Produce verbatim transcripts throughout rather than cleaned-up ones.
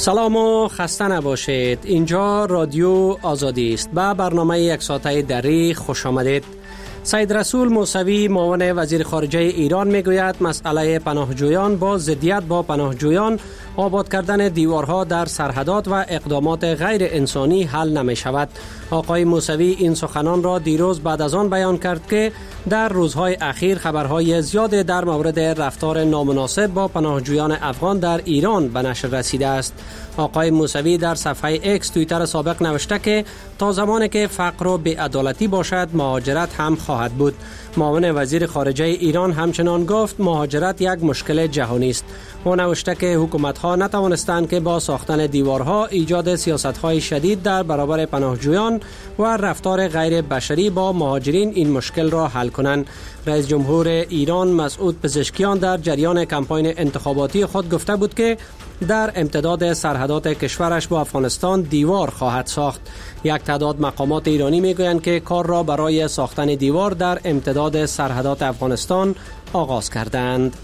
سلام و خسته نباشید. اینجا رادیو آزادی است. با برنامه یک ساعته دری خوش آمدید. سید رسول موسوی معاون وزیر خارجه ایران میگوید مسئله پناهجویان با ضدیت با پناهجویان، آباد کردن دیوارها در سرحدات و اقدامات غیر انسانی حل نمی شود. آقای موسوی این سخنان را دیروز بعد از آن بیان کرد که در روزهای اخیر خبرهای زیاد در مورد رفتار نامناسب با پناهجویان افغان در ایران به نشر رسیده است. آقای موسوی در صفحه اکس توییتر سابق نوشته که تا زمانی که فقر و بی‌عدالتی باشد مهاجرت هم خواهد بود. معاون وزیر خارجه ایران همچنان گفت مهاجرت یک مشکل جهانی است. او نوشته که حکومت‌ها نتوانستند که با ساختن دیوارها ایجاد سیاست‌های شدید در برابر پناهجویان و رفتار غیر بشری با مهاجرین این مشکل را حل کنند. رئیس جمهور ایران مسعود پزشکیان در جریان کمپاین انتخاباتی خود گفته بود که در امتداد سرحدات کشورش با افغانستان دیوار خواهد ساخت. یک تعداد مقامات ایرانی میگویند که کار را برای ساختن دیوار در امتداد سرحدات افغانستان آغاز کردند.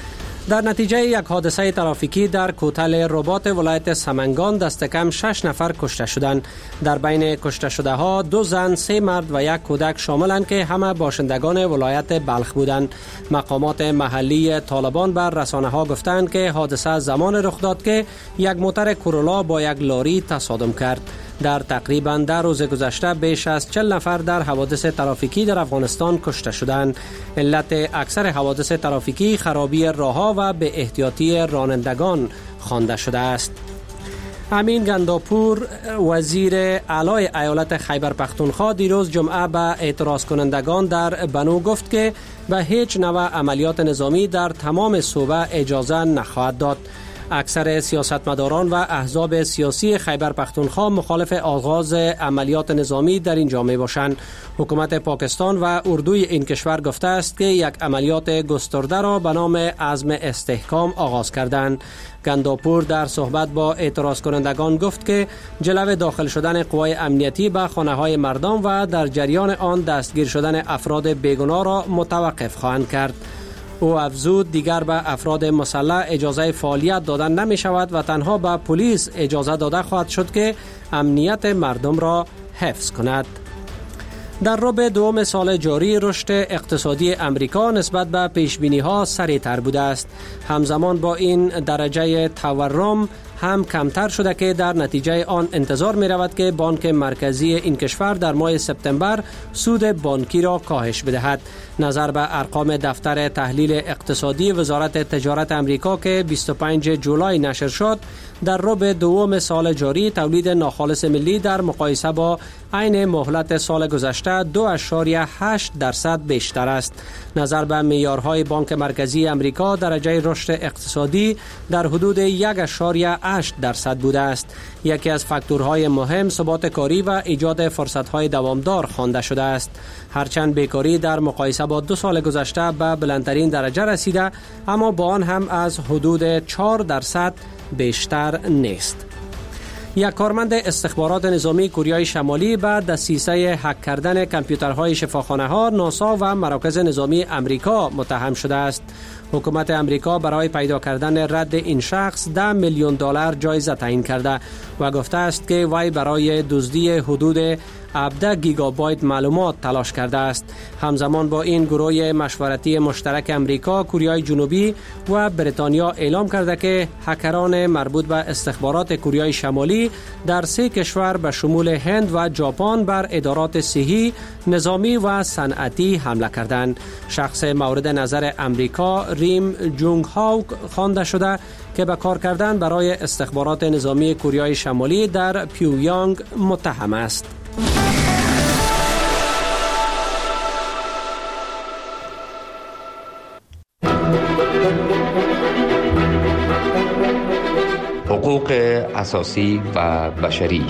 در نتیجه یک حادثه ترافیکی در کوتل رباط ولایت سمنگان دست کم شش نفر کشته شدند. در بین کشته شده ها دو زن، سه مرد و یک کودک شاملند که همه باشندگان ولایت بلخ بودند. مقامات محلی طالبان بر رسانه ها گفتند که حادثه زمان رخ داد که یک موتر کورولا با یک لاری تصادم کرد. در تقریباً در روز گذشته بیش از چهل نفر در حوادث ترافیکی در افغانستان کشته شدند. علت اکثر حوادث ترافیکی خرابی راه‌ها و به احتیاطی رانندگان خوانده شده است. امین گنداپور وزیر اعلی ایالت خیبر پختونخوا دیروز جمعه به اعتراض کنندگان در بنو گفت که به هیچ نوع عملیات نظامی در تمام صوبه اجازه نخواهد داد. اکثر سیاستمداران و احزاب سیاسی خیبر پختونخوا مخالف آغاز عملیات نظامی در اینجا می باشند. حکومت پاکستان و اردوی این کشور گفته است که یک عملیات گسترده را به نام عزم استحکام آغاز کردند. گنداپور در صحبت با اعتراض کنندگان گفت که جلو داخل شدن قوای امنیتی به خانه های مردم و در جریان آن دستگیر شدن افراد بیگناه را متوقف خواهند کرد. او افزود دیگر به افراد مسلح اجازه فعالیت دادن نمی شود و تنها به پلیس اجازه داده خواهد شد که امنیت مردم را حفظ کند. در ربع دوم سال جاری رشد اقتصادی امریکا نسبت به پیشبینی‌ها سریع‌تر بوده است. همزمان با این درجه تورم هم کمتر شده که در نتیجه آن انتظار می رود که بانک مرکزی این کشور در ماه سپتامبر سود بانکی را کاهش بدهد. نظر به ارقام دفتر تحلیل اقتصادی وزارت تجارت امریکا که بیست و پنجم جولای نشر شد، در ربع دوم سال جاری تولید ناخالص ملی در مقایسه با عین مهلت سال گذشته دو اشاریه هشت درصد بیشتر است. نظر به معیارهای بانک مرکزی امریکا درجه رشد اقتصادی در حدود یک اشاریه هشت درصد بوده است. یکی از فاکتورهای مهم ثبات کاری و ایجاد فرصت‌های دوامدار خوانده شده است. هرچند بیکاری در مقایسه با دو سال گذشته به بلندترین درجه رسیده، اما با آن هم از حدود چهار درصد بیشتر نیست. یک کارمند استخبارات نظامی کره شمالی به دسیسه هک کردن کامپیوترهای شفاخانه‌ها، ناسا و مراکز نظامی امریکا متهم شده است. حکومت امریکا برای پیدا کردن رد این شخص ده میلیون دلار جایزه تعیین کرده و گفته است که وی برای دزدی حدود هفده گیگابایت معلومات تلاش کرده است. همزمان با این گروه مشورتی مشترک امریکا، کره جنوبی و بریتانیا اعلام کرده که هکران مربوط به استخبارات کره شمالی در سه کشور به شمول هند و ژاپن بر ادارات صحی، نظامی و صنعتی حمله کردند. شخص مورد نظر امریکا ریم جونگ هاو خوانده شده که به کار کردن برای استخبارات نظامی کره شمالی در پیونگیانگ متهم است. حقوق اساسی و بشری.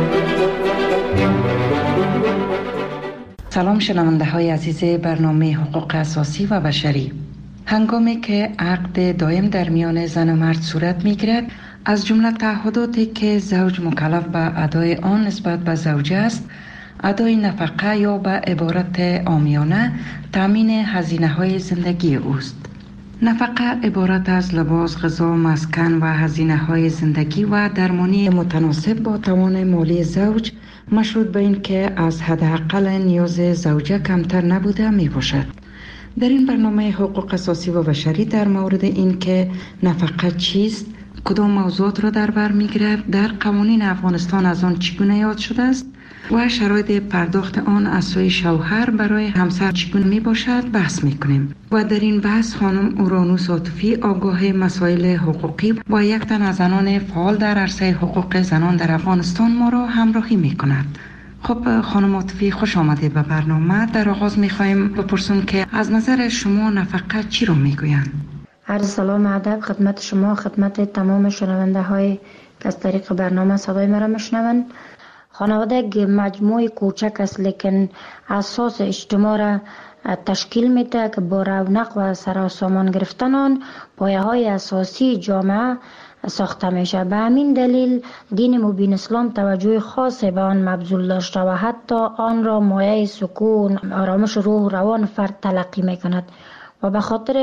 سلام شنونده های عزیز برنامه حقوق اساسی و بشری. هنگامی که عقد دائم در میان زن و مرد صورت می گیرد، از جمله تعهداتی که زوج مکلف به ادای آن نسبت به زوجه است، ادای نفقه یا به عبارت عامیانه تامین هزینه های زندگی اوست. نفقه عبارت از لباس، غذا، مسکن و هزینه های زندگی و درمانی متناسب با توان مالی زوج مشروط به این که از حداقل نیاز زوجه کمتر نبوده می باشد. در این برنامه حقوق اساسی و بشری در مورد این که نفقه چیست، کدام موضوعات را در بر می‌گیرد، در قوانین افغانستان از آن چگونه یاد شده است و شرایط پرداخت آن از سوی شوهر برای همسر چگونه می باشد بحث می کنیم. و در این بحث خانم اورانوس عاطفی، آگاه مسائل حقوقی و یک تن از زنان فعال در عرصه حقوق زنان در افغانستان ما را همراهی می کند. خب خانم عاطفی، خوش آمدید به برنامه. در آغاز می خواهیم بپرسیم که از نظر شما نفقه چی را می گویند؟ عرض سلام ادب خدمت شما، خدمت تمام شنونده های که از طریق برنامه صدای مرا میشنوند. خانواده یک مجموعه کوچک است لیکن اساس اجتماع را تشکیل میده که با رونق و سراسامان گرفتن آن پایه های اساسی جامعه ساخته میشه. به همین دلیل دین مبین اسلام توجه خاصی به آن مبذول داشته و حتی آن را مایه سکون، آرامش روح و روان فرد تلقی میکند و به خاطر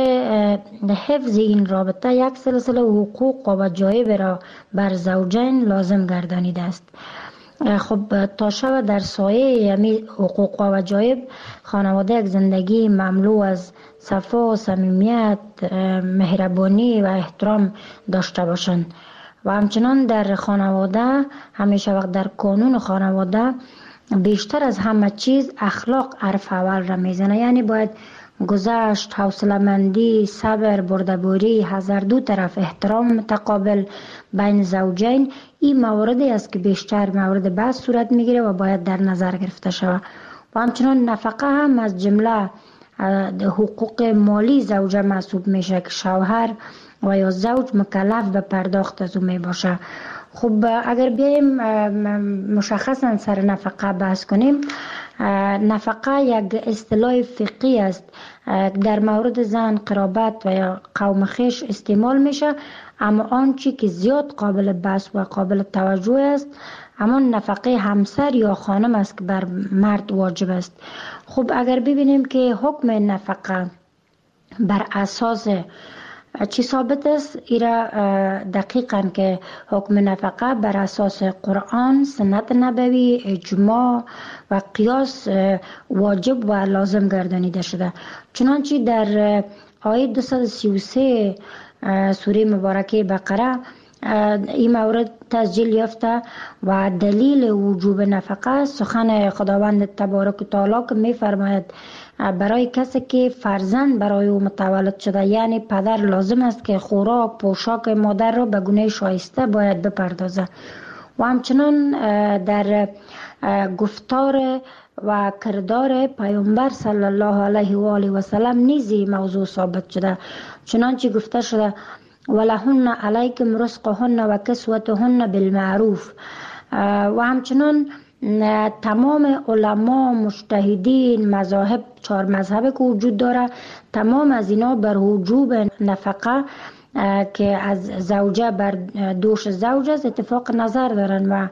حفظ این رابطه یک سلسله حقوق و وجایب را بر زوجین لازم گردانیده است. خب تا شب در سایه یمی حقوق و وجایب خانواده یک زندگی مملو از صفا و صمیمیت، مهربانی و احترام داشته باشند و همچنان در خانواده همیشه وقت در قانون خانواده بیشتر از همه چیز اخلاق حرف اول را میزنه. یعنی باید گذشت، حوصله‌مندی، صبر، بردباری، هر دو طرف احترام متقابل بین زوجین این مواردی است که بیشتر مورد بحث صورت میگیره و باید در نظر گرفته شود. و همچنان نفقه هم از جمله حقوق مالی زوجه محسوب میشه که شوهر و یا زوج مکلف به پرداخت از او می باشه. خب اگر بیایم مشخصا سر نفقه بحث کنیم، نفقه یک اصطلاح فقهی است در مورد زن، قرابت و یا قوم خویش استعمال میشه، اما آنچه که زیاد قابل بحث و قابل توجه است اما نفقه همسر یا خانم است که بر مرد واجب است. خب اگر ببینیم که حکم نفقه بر اساس چی ثابت است، ایرا دقیقاً که حکم نفقه بر اساس قرآن، سنت نبوی، اجماع و قیاس واجب و لازم گردانیده شده. چنانچه در آیه دویست و سی و سه سوره مبارکه بقره این مورد تسجیل یافته و دلیل وجوب نفقه سخن خداوند تبارک و تعالی که می فرماید برای کسی که فرزند برای او متولد شده، یعنی پدر لازم است که خوراک پوشاک مادر را به گونه شایسته باید بپردازه. و همچنان در گفتار و کردار پیامبر صلی الله علیه و آله و سلم نیزی موضوع ثابت شده، چنانچه گفته شده ولهن علیکم رزقهن و کسوتهن بالمعروف. و همچنان تمام علما، مجتهدین، مذاهب، چهار مذهب که وجود داره، تمام از اینا بر وجوب نفقه که از زوجه بر دوش زوج است اتفاق نظر دارن و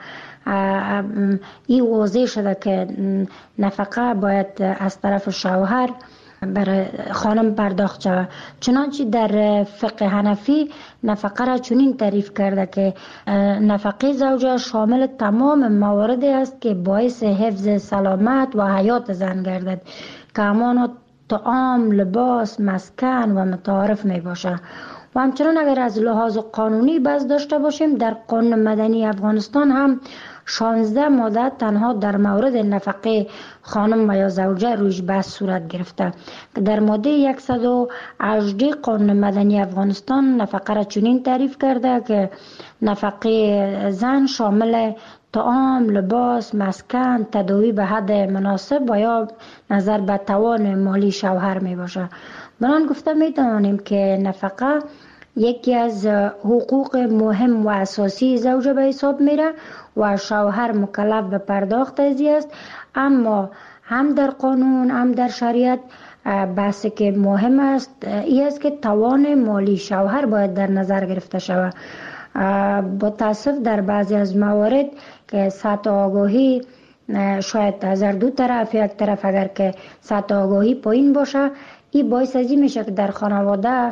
این واضح شده که نفقه باید از طرف شوهر برای خانم پرداخت شود. چنانچه در فقه حنفی نفقه را چنین تعریف کرده که نفقه زوجه شامل تمام مواردی است که باعث حفظ سلامت و حیات زن گردد که همان طعام، لباس، مسکن و متعارف می باشه. و همچنان اگر از لحاظ قانونی بحث داشته باشیم، در قانون مدنی افغانستان هم شانزده ماده تنها در مورد نفقه خانم و یا زوجه رویش بحث صورت گرفته که در ماده صد و هجده قانون مدنی افغانستان نفقه را چنین تعریف کرده که نفقه زن شامل طعام، لباس، مسکن، تداوی به حد مناسب و یا نظر به توان مالی شوهر می باشه. بنان گفته می توانیم که نفقه یکی از حقوق مهم و اساسی زوجه به حساب میره و شوهر مکلف به پرداخت ازی است. اما هم در قانون هم در شریعت بحثی که مهم است این است که توان مالی شوهر باید در نظر گرفته شود. با تاسف در بعضی از موارد که سطح آگاهی شاید از هر دو طرف، یک طرف اگر که سطح آگاهی پایین باشه، این باعث ازی میشه که در خانواده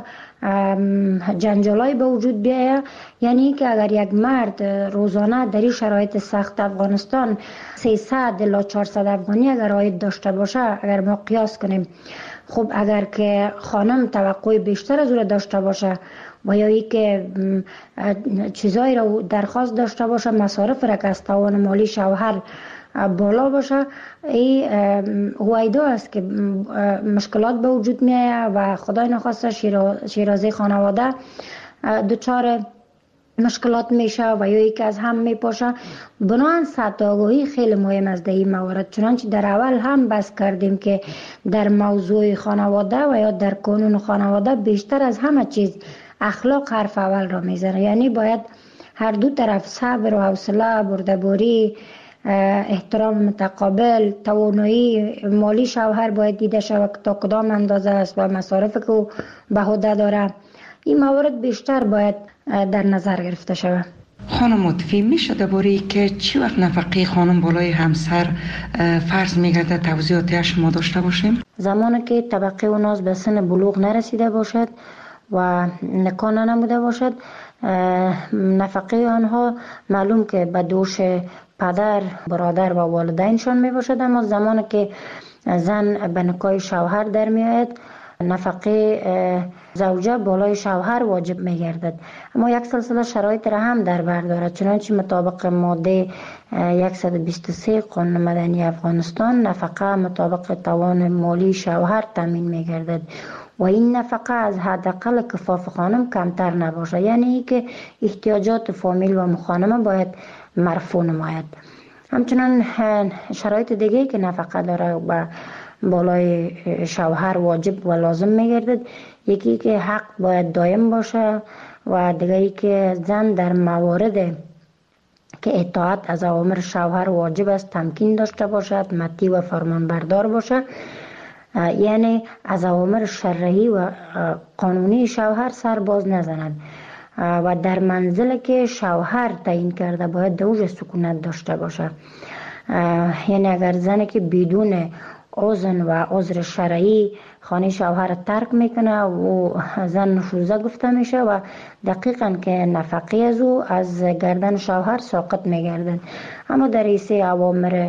جنجالای به وجود بیاید. یعنی که اگر یک مرد روزانه در این شرایط سخت افغانستان سیصد الی چهارصد افغانی اگر عاید داشته باشه، اگر ما قیاس کنیم، خب اگر که خانم توقع بیشتر از او داشته باشه و یا ای که چیزایی را درخواست داشته باشه، مصارف را که از توان مالی شوهر بالا باشه، این هویدا است که مشکلات به وجود می آید و خدای نخواسته شیرازه خانواده دچار مشکلات میشه و یا ای که از هم میپاشه. بنابراین سطح آگاهی خیلی مهم است در این موارد. چنانچه در اول هم بحث کردیم که در موضوع خانواده و یا در قانون خانواده بیشتر از همه چیز اخلاق حرف اول را میزنه. یعنی باید هر دو طرف صبر و حوصله، بردباری، احترام متقابل، توانایی مالی شوهر باید دیده شود که تا کدام اندازه است و مصارف که او به عهده داره. این موارد بیشتر باید در نظر گرفته شود. خانم مطفی، میشه درباره که چی وقت نفقه خانم بالای همسر فرض میگرده توضیحاتی شما داشته باشیم؟ زمانی که طبقه اوناز به سن بلوغ نرسیده باشد و نکاح نموده باشد، نفقه آنها معلوم که به دوش پدر، برادر و والدینشان می باشد، اما زمانی که زن به نکاح شوهر در می آید، نفقه زوجه بالای شوهر واجب می گردد. اما یک سلسله شرایط را هم در بر دارد. چنانچه مطابق ماده صد و بیست و سه قانون مدنی افغانستان، نفقه مطابق توان مالی شوهر تامین می گردد و این نفقه از حداقل کفاف خانم کمتر نباشه. یعنی که احتیاجات فامیل و مخانمه باید مرفوع نماید. همچنان شرایط دیگه که نفقه داره و بالای شوهر واجب و لازم میگردد، یکی که حق باید دائم باشه و دیگری که زن در موارد که اطاعت از اوامر شوهر واجب است تمکین داشته باشد، مطیع و فرمان بردار باشه. یعنی از اوامر شرعی و قانونی شوهر سر باز نزند و در منزل که شوهر تعیین کرده باید دوج سکونت داشته باشه. یعنی اگر زنی که بدون اذن و عذر شرعی خانه شوهر ترک میکنه و زن نشوزه گفته میشه و دقیقاً که نفقه از او از گردن شوهر ساقط میگردن. اما در ایسه اوامر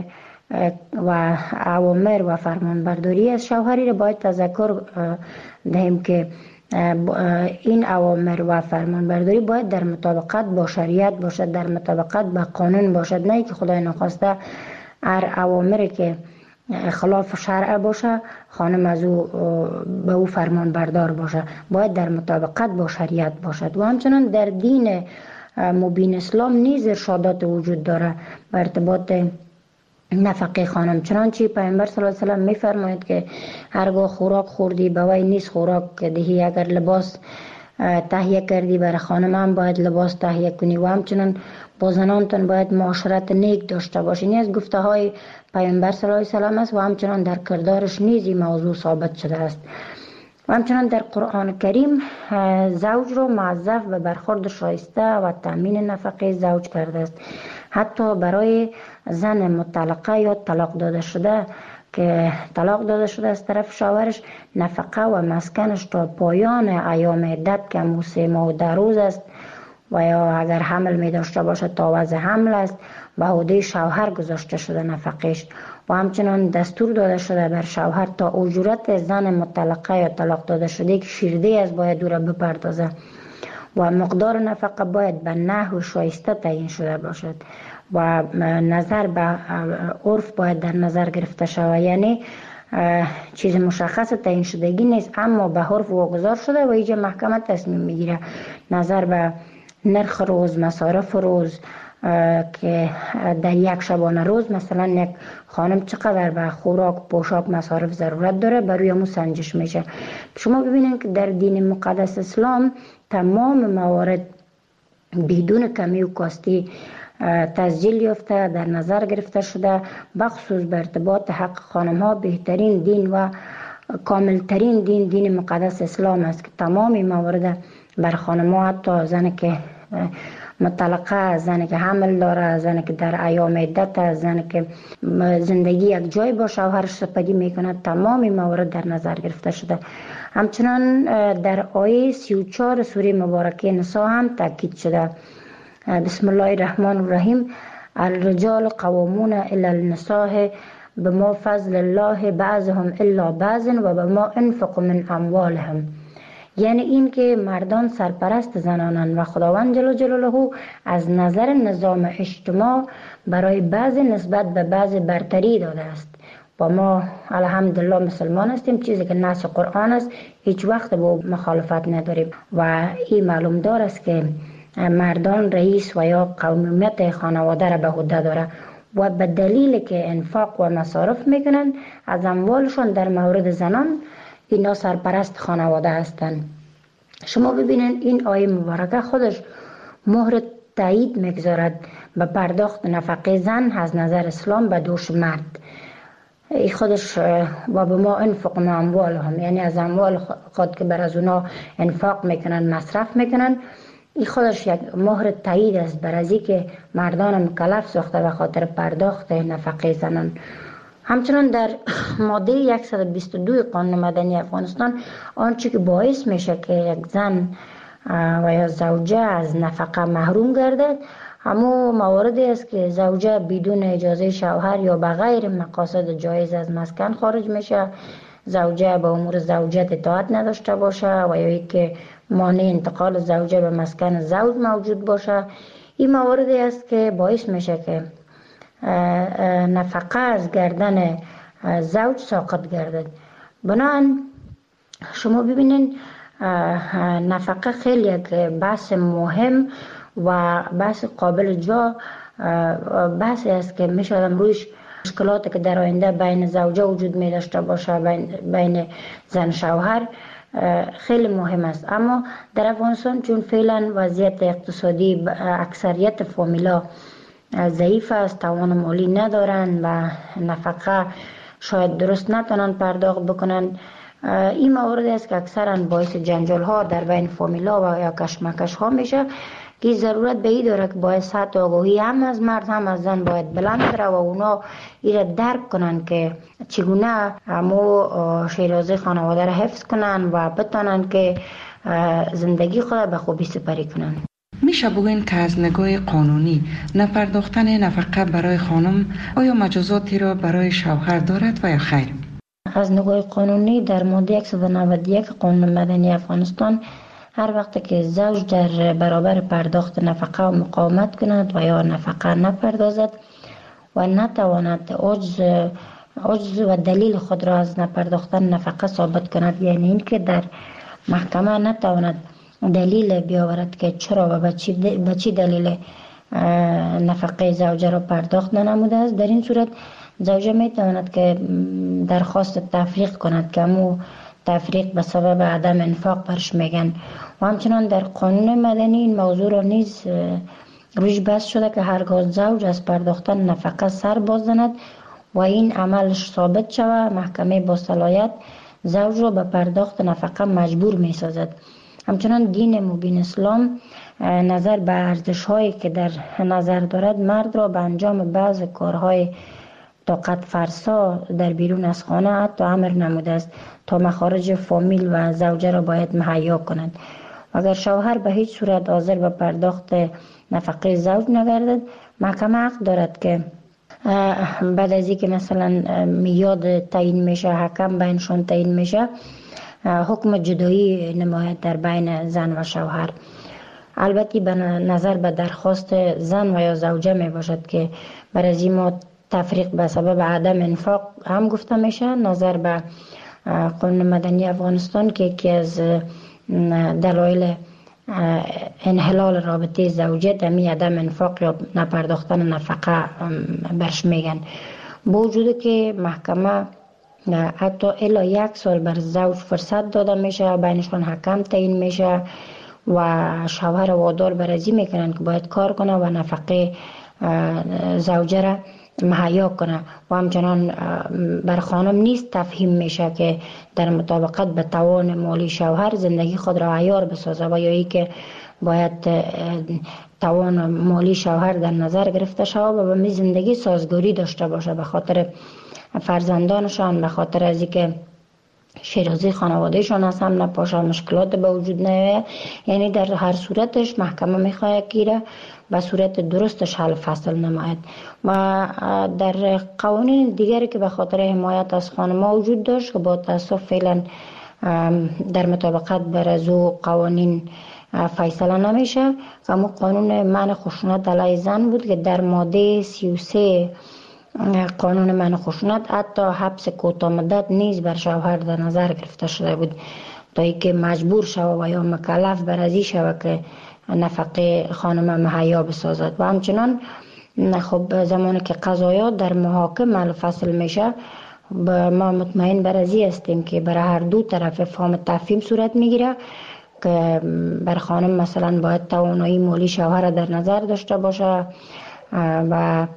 و اوامر و فرمان برداری از شوهری را باید تذکر دهیم که این اوامر و فرمان برداری باید در مطابقت با شریعت باشد، در مطابقت با قانون باشد، نه که خدای نخواسته هر اوامری که خلاف شرع باشه خانم از او به او فرمان بردار باشه. باید در مطابقت با شریعت باشد. و همچنان در دین مبین اسلام نیز ارشادات وجود داره به ارتباط نفقه خانم. چنانچه پیامبر صلی الله علیه و سلم میفرماید که هرگاه خوراک خوردی به وی نیست خوراک دهی، اگر لباس تهیه کردی برای خانم هم باید لباس تهیه کنی و همچنان با زنانتون باید معاشرت نیک داشته باشی. این از گفته های پیامبر صلی الله علیه و سلم است و همچنان در کردارش نیز این موضوع ثابت شده است. و همچنان در قرآن کریم زوج رو موظف به برخورد شایسته و تامین نفقه زوج کرده است. حتی برای زن مطلقه یا طلاق داده شده که طلاق داده شده از طرف شوهرش، نفقه و مسکنش تا پایان ایام عدت که همون سه ماه و ده روز است و یا اگر حمل می داشته باشه تا وضع حمل است به عهده شوهر گذاشته شده نفقهش. و همچنان دستور داده شده بر شوهر تا اجورت زن مطلقه یا طلاق داده شده که شیرده از باید او را بپردازه و مقدار نفقه باید به نحو شایسته تعیین شده باشد و نظر به عرف باید در نظر گرفته شود. یعنی چیز مشخص تعیین شدگی نیست اما به عرف واگذار شده و اینجا محکمه تصمیم میگیره نظر به نرخ روز، مصارف روز که در یک شبانه روز مثلا یک خانم چقدر به خوراک، پوشاک، مصارف ضرورت داره بروی همون سنجش میشه. شما ببینید که در دین مقدس اسلام تمام موارد بدون کمی و کاستی تسجیل یافته در نظر گرفته شده. بخصوص به ارتباط حق خانم ها بهترین دین و کاملترین دین دین مقدس اسلام است که تمام موارد بر خانم ها، حتی زن که مطلقه، زنی که حمل داره، زنی که در ایام عدت، زنی که زندگی یک جای با شوهرش سپری میکنه، تمام این موارد در نظر گرفته شده. همچنان در آیه سی و چهار سوره مبارکه نساء هم تاکید شده. بسم الله الرحمن الرحیم: الرجال قوامون علی النساء بما فضل الله بعضهم الا بعض و بما انفقوا من اموالهم. یعنی این که مردان سرپرست زنانند و خداوند جل جلاله از نظر نظام اجتماع برای بعض نسبت به بعض برتری داده است. و ما الحمدلله مسلمان هستیم، چیزی که نص قرآن است هیچ وقت با مخالفت نداریم و این معلوم دار است که مردان رئیس و یا قومیت خانواده را به عهده داره و به دلیل که انفاق و مصارف میکنن از اموالشون در مورد زنان اینا سرپرست خانواده هستند. شما ببینید این آیه مبارکه خودش مهر تایید میگذارد به پرداخت نفقه زن از نظر اسلام به دوش مرد. ای خودش و به ما انفق من اموالهم، یعنی از اموال خود که بر از اونا انفاق میکنن مصرف میکنن، این خودش یک مهر تایید است بر ازی که مردان مکلف ساخته به خاطر پرداخت نفقه زنان. همچنان در ماده صد و بیست و دو قانون مدنی افغانستان آنچه که باعث میشه که یک زن و یا زوجه از نفقه محروم گردد همو مواردی است که زوجه بدون اجازه شوهر یا بغیر مقاصد جایز از مسکن خارج میشه، زوجه به امور زوجت اطاعت نداشته باشه و یا ای که مانع انتقال زوجه به مسکن زوج موجود باشه. این مواردی است که باعث میشه که نفقه از گردن زوج ساقط گردد. بنابراین شما ببینید نفقه خیلی یک بحث مهم و بحث قابل جا بحثی است که میشه آدم رویش مشکلاتی که در آینده بین زوجه وجود می داشته باشه، بین, بین زن شوهر خیلی مهم است. اما در افغانستان چون فعلا وضعیت اقتصادی اکثریت فامیلا ضعیف است، توان مالی ندارن و نفقه شاید درست نتونن پرداخت بکنن، این موارد است که اکثرا باعث جنجال ها در بین فامیلا و یا کشمکش ها میشه که ضرورت به این داره که باید سطح آگاهی هم از مرد هم از زن باید بلند بره و اونا ایره درک کنن که چگونه همو شیرازه خانواده را حفظ کنن و بتانن که زندگی خود به خوبی سپری کنن. میشه بگوین که از نگاه قانونی نپرداختن نفقه برای خانم آیا مجازاتی را برای شوهر دارد و یا خیر؟ از نگاه قانونی در ماده صد و نود و یک قانون مدنی افغانستان هر وقت که زوج در برابر پرداخت نفقه و مقاومت کند و یا نفقه نپردازد و نتواند عجز عجز و دلیل خود را از نپرداختن نفقه ثابت کند، یعنی این که در محکمه نتواند دلیل بیاورد که چرا و به چی دلیل نفقه زوجه را پرداخت ننموده است، در این صورت زوجه می تواند که درخواست تفریق کند که همو تفریق به سبب عدم انفاق برش میگن. و همچنان در قانون مدنی این موضوع را نیز روش بحث شده که هرگاه زوج از پرداختن نفقه سر باز زند و این عملش ثابت شود، محکمه با صلاحیت زوج را به پرداخت نفقه مجبور می سازد. همچنان دین مبین اسلام نظر به ارزش هایی که در نظر دارد مرد را به انجام بعض کارهای طاقت فرسا در بیرون از خانه حتی امر نموده است تا مخارج فامیل و زوجه را باید مهیا کنند. اگر شوهر به هیچ صورت حاضر به پرداخت نفقه زوج نگردد، محکمه حق دارد که بعد از اینکه مثلا میاد تعیین میشه، حکم بینشون تعیین میشه، حکم جدایی نماید در بین زن و شوهر. البته به نظر به درخواست زن و یا زوجه می باشد که برای از این ما تفریق به سبب عدم انفاق هم گفته میشه. نظر به قانون مدنی افغانستان که یکی از دلایل انحلال رابطه زوجیت همی عدم انفاق یا نپرداختن نفقه برش میگن. با وجود که محکمه حتی الی یک سال بر زوج فرصت داده میشه، بینشون حکم تعیین میشه و شوهر وادار برازی میکنن که باید کار کنه و نفقه زوجه را مهیا کنه و همچنان بر خانم نیست تفهیم میشه که در مطابقت به توان مالی شوهر زندگی خود را عیار بسازه و یا ای که باید توان مالی شوهر در نظر گرفته شود و به می زندگی سازگاری داشته باشه، به خاطر فرزندانشان، به خاطر از اینکه شیرازی خانوادهشان از هم نپاشه، مشکلات به وجود نیاید. یعنی در هر صورتش محکمه میخواهد که به صورت درستش حل فصل نماید. و در قوانین دیگری که به خاطر حمایت از خانم‌ها وجود داشت که با تاسف فعلا در مطابقت بر از او قوانین فیصله نمیشه، اما قانون منع خشونت علیه زن بود که در ماده سی و سه قانون منع خشونت حتی حبس کوتاه مدت نیز بر شوهر در نظر گرفته شده بود تا اینکه مجبور شود و یا مکلف بر ازی شود که نفقه خانم مهیا بسازد. و همچنان خب زمانی که قضایات در محاکم حل فصل میشه، ما مطمئن بر ازی هستیم که برای هر دو طرف فهم تفهیم صورت میگیره که بر خانم مثلا باید توانایی مالی شوهر در نظر داشته باشه و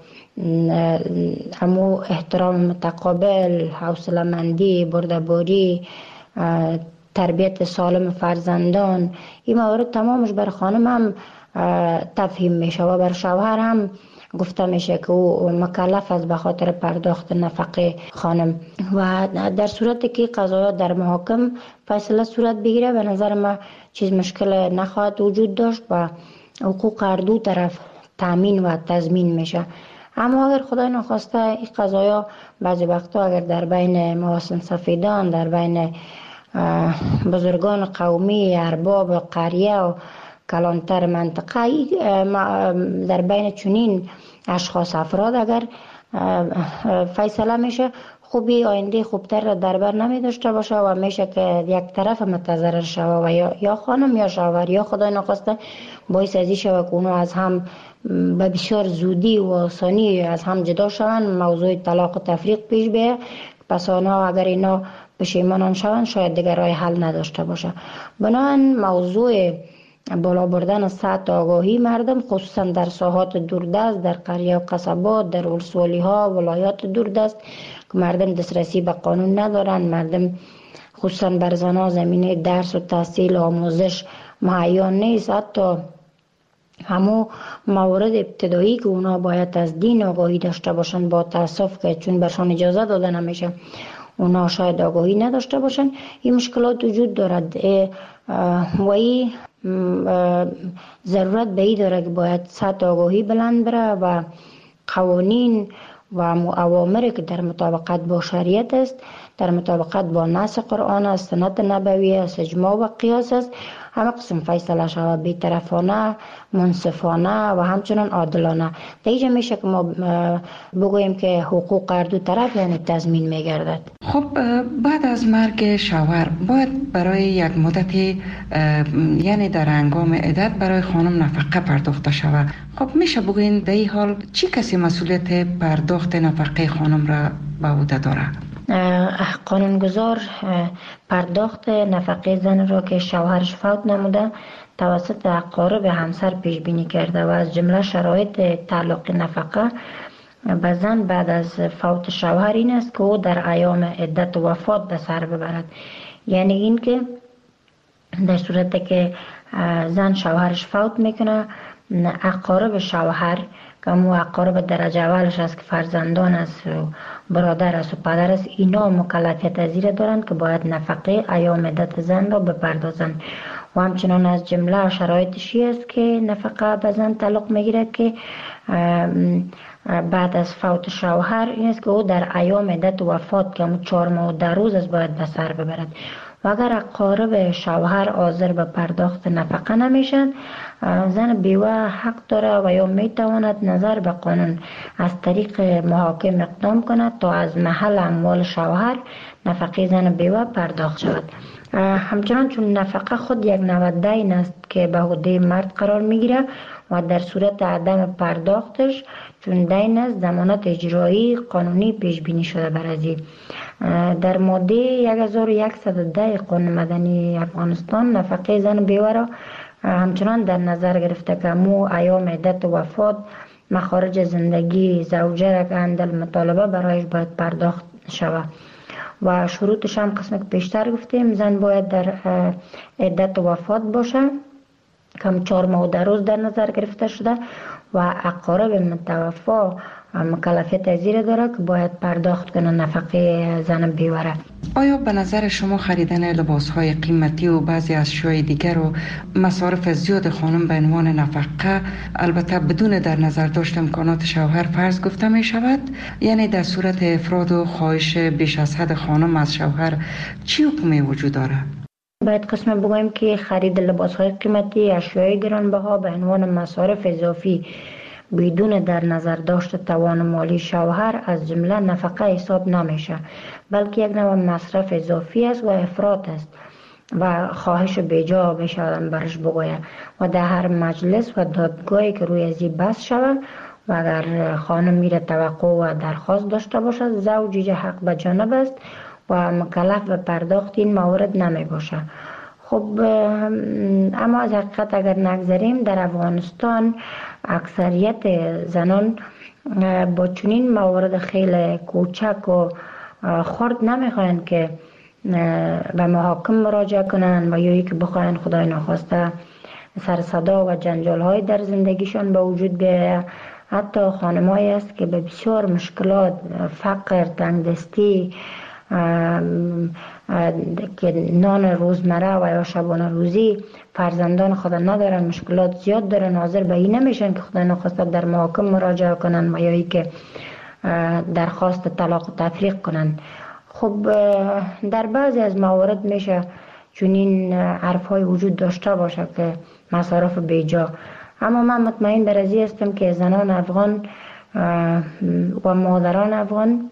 همو احترام متقابل، حوصله‌مندی، بردباری، تربیت سالم فرزندان، این موارد تمامش بر خانم هم تفهیم میشه و بر شوهر هم گفته میشه که او مکلف است به خاطر پرداخت نفقه خانم. و در صورتی که قضایا در محاکم فیصله صورت بگیره، به نظر ما چیز مشکل نخواهد وجود داشت و حقوق هر دو طرف تامین و تضمین میشه. اما اگر خدای نخواسته این قضایا بعضی وقتا اگر در بین محاسن سفیدان، در بین بزرگان قومی، ارباب قریه و کلانتر منطقه، در بین چنین اشخاص افراد اگر فیصله میشه، خوبی آینده خوبتر را در بر نمی داشته باشه و میشه که یک طرف متضرر شود و یا, یا خانم یا شوهر، یا خدای نخواسته باعث ازی شود که اونو از هم به بسیار زودی و آسانی از هم جدا شوند، موضوع طلاق و تفریق پیش بیه. پس آنها اگر اینا پشیمان شوند شاید دیگر راه حل نداشته باشه. بنابراین موضوع بالا بردن سطح آگاهی مردم، خصوصا در ساحات دوردست، در قریه و قصبات، در ولسوالی ها، ولایات دوردست که مردم دسترسی به قانون ندارن، مردم خصوصا بر زنها زمینه درس و تحصیل و آموزش مهیا نیست. حتی همو موارد ابتدایی که اونا باید از دین آگاهی داشته باشن، با تاسف که چون برشان اجازه داده نمیشه اونا شاید آگاهی نداشته باشن، این مشکلات وجود دارد. و این ضرورت به این داره که باید سطح آگاهی بلند بره و قوانین و اوامری که در مطابقت با شریعت است، در مطابقت با نص قرآن است، سنت نبوی است، اجماع و قیاس است، همه قسم فیصله شود، بی‌طرفانه، منصفانه و همچنان عادلانه. دیگه میشه که ما بگوییم که حقوق هر دو طرف یعنی تضمین میگردد. خب بعد از مرگ شوهر باید برای یک مدتی یعنی در هنگام عدت برای خانم نفقه پرداخته شود. خب میشه بگوییم در این حال چی کسی مسئولیت پرداخت نفقه خانم را به عهده داره؟ قانونگذار پرداخت نفقه زن را که شوهرش فوت نموده توسط اقارب همسر پیش بینی کرده و از جمله شرایط تعلق نفقه به زن بعد از فوت شوهر این است که او در ایام عدت و وفات به سر ببرد. یعنی این که در صورتی که زن شوهرش فوت میکنه، اقارب شوهر که مو اقارب درجه اولش است که فرزندان است و برادر است و پدر است، اینا مکلفیت از این دارند که باید نفقه ایام عدت زن را بپردازند. و همچنان از جمله شرایطشی است که نفقه به زن تعلق میگیرد که بعد از فوت شوهر این است که او در ایام عدت وفات که همون چهار ماه و ده روز است باید به سر ببرد. و اگر اقارب شوهر حاضر به پرداخت نفقه نمیشن، زن بیوه حق داره و یا میتواند نظر به قانون از طریق محاکم اقدام کند تا از محل اموال شوهر نفقه زن بیوه پرداخت شود. همچنان چون نفقه خود یک نوع دین است که به عهده مرد قرار میگیره و در صورت عدم پرداختش چون دین است ضمانت اجرایی قانونی پیش بینی شده بر ازی. در ماده هزار و صد و ده قانون مدنی افغانستان نفقه زن بیوه را همچنان در نظر گرفته که مو ایام عدت و وفات مخارج زندگی زوجه را که اندل مطالبه برایش باید پرداخت شود و شروطش هم قسم که پیشتر گفتیم، زن باید در عدت و وفات باشه کم چهار ماه در روز در نظر گرفته شده و اقارب متوفا مکلفیت زیر داره که باید پرداخت کنه نفقه زن بیوره. آیا به نظر شما خریدن لباس‌های قیمتی و بعضی اشیاء دیگر و مصارف زیاد خانم به عنوان نفقه، البته بدون در نظر داشت امکانات شوهر، فرض گفته می شود؟ یعنی در صورت افراد و خواهش بیش از حد خانم از شوهر چی حکمی وجود داره؟ باید قسم بگویم که خرید لباس‌های قیمتی، اشیاء گرانبها به عنوان مصارف اضافی بدون در نظر داشت توان مالی شوهر از جمله نفقه حساب نمیشه، بلکه یک نوع مصرف اضافی است و افراط است و خواهش بیجا میشه برش بگویه و در هر مجلس و دادگاهی که روی ازی بحث شود و اگر خانم میره توقع و درخواست داشته باشد، زوج حق به جانب است و مکلف به پرداخت این موارد نمی باشه. خب اما از حقیقت اگر نگذاریم، در افغانستان اکثریت زنان با چنین موارد خیلی کوچک و خرد نمیخواین که به محاکم مراجعه کنن و یا که بخواین خدای ناخواسته سر صدا و جنجال های در زندگیشان به وجود بیاید. حتی خانمایی است که به بسیار مشکلات، فقر، تنگدستی، که نان روزمره و یا شبانه روزی فرزندان خود ندارن، مشکلات زیاد دارن، حاضر به این نمیشن که خدا نخواسته در محاکم مراجعه کنن و یا ای که درخواست طلاق و تفریق کنن. خب در بعضی از موارد میشه چنین حرف های وجود داشته باشه که مصارف بیجا، اما من مطمئن بر ازی هستم که زنان افغان و مادران افغان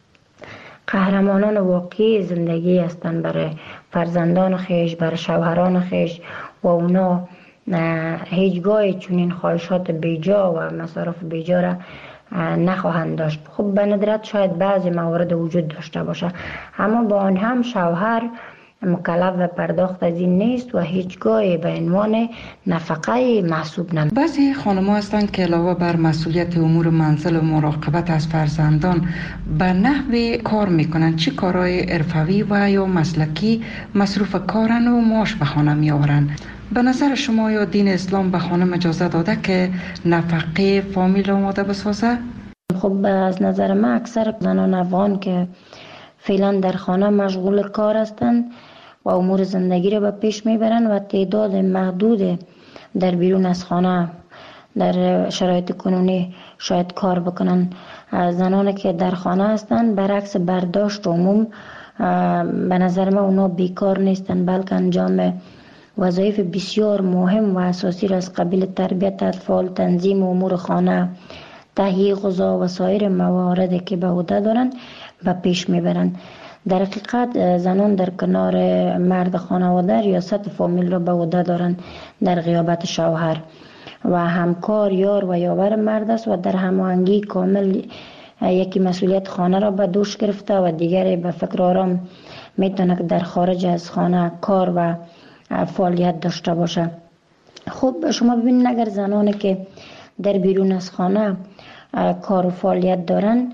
قهرمانان واقعی زندگی هستند برای فرزندان خیش، برای شوهران خیش و اونا هیچگاه چنین خواهشات بیجا و مصارف بیجا را نخواهند داشت. خب به ندرت شاید بعضی موارد وجود داشته باشه، اما با آن هم شوهر مکلف و پرداخت از این نیست و هیچگاه به عنوان نفقه محسوب نمی. بعضی خانم‌ها هستند که علاوه بر مسئولیت امور منزل و مراقبت از فرزندان به نحو کار میکنن. چه کارهای حرفوی و یا مسلکی مصروف کارن و معاش به خانه میآورن؟ به نظر شما یا دین اسلام به خانم اجازه داده که نفقه فامیل آماده بسازه؟ خب از نظر من اکثر زنان افغان که فعلا در خانه مشغول کار هستند و امور زندگی را به پیش میبرن و تعداد محدود در بیرون از خانه در شرایط کنونی شاید کار بکنن. زنانی که در خانه هستند برعکس برداشت عموم به نظر من اونا بیکار نیستن، بلکه انجام وظایف بسیار مهم و اساسی را از قبیل تربیت اطفال، تنظیم امور خانه، تهیه غذا و سایر مواردی که به عهده دارند به پیش میبرند. در حقیقت زنان در کنار مرد خانواده ریاست فامیل را به عهده دارند در غیابت شوهر و همکار، یار و یاور مرد است و در هماهنگی کامل یکی مسئولیت خانه را به دوش گرفته و دیگری به فکر آرام میتونه که در خارج از خانه کار و فعالیت داشته باشه. خب شما ببینید اگر زنانی که در بیرون از خانه کار و فعالیت دارن،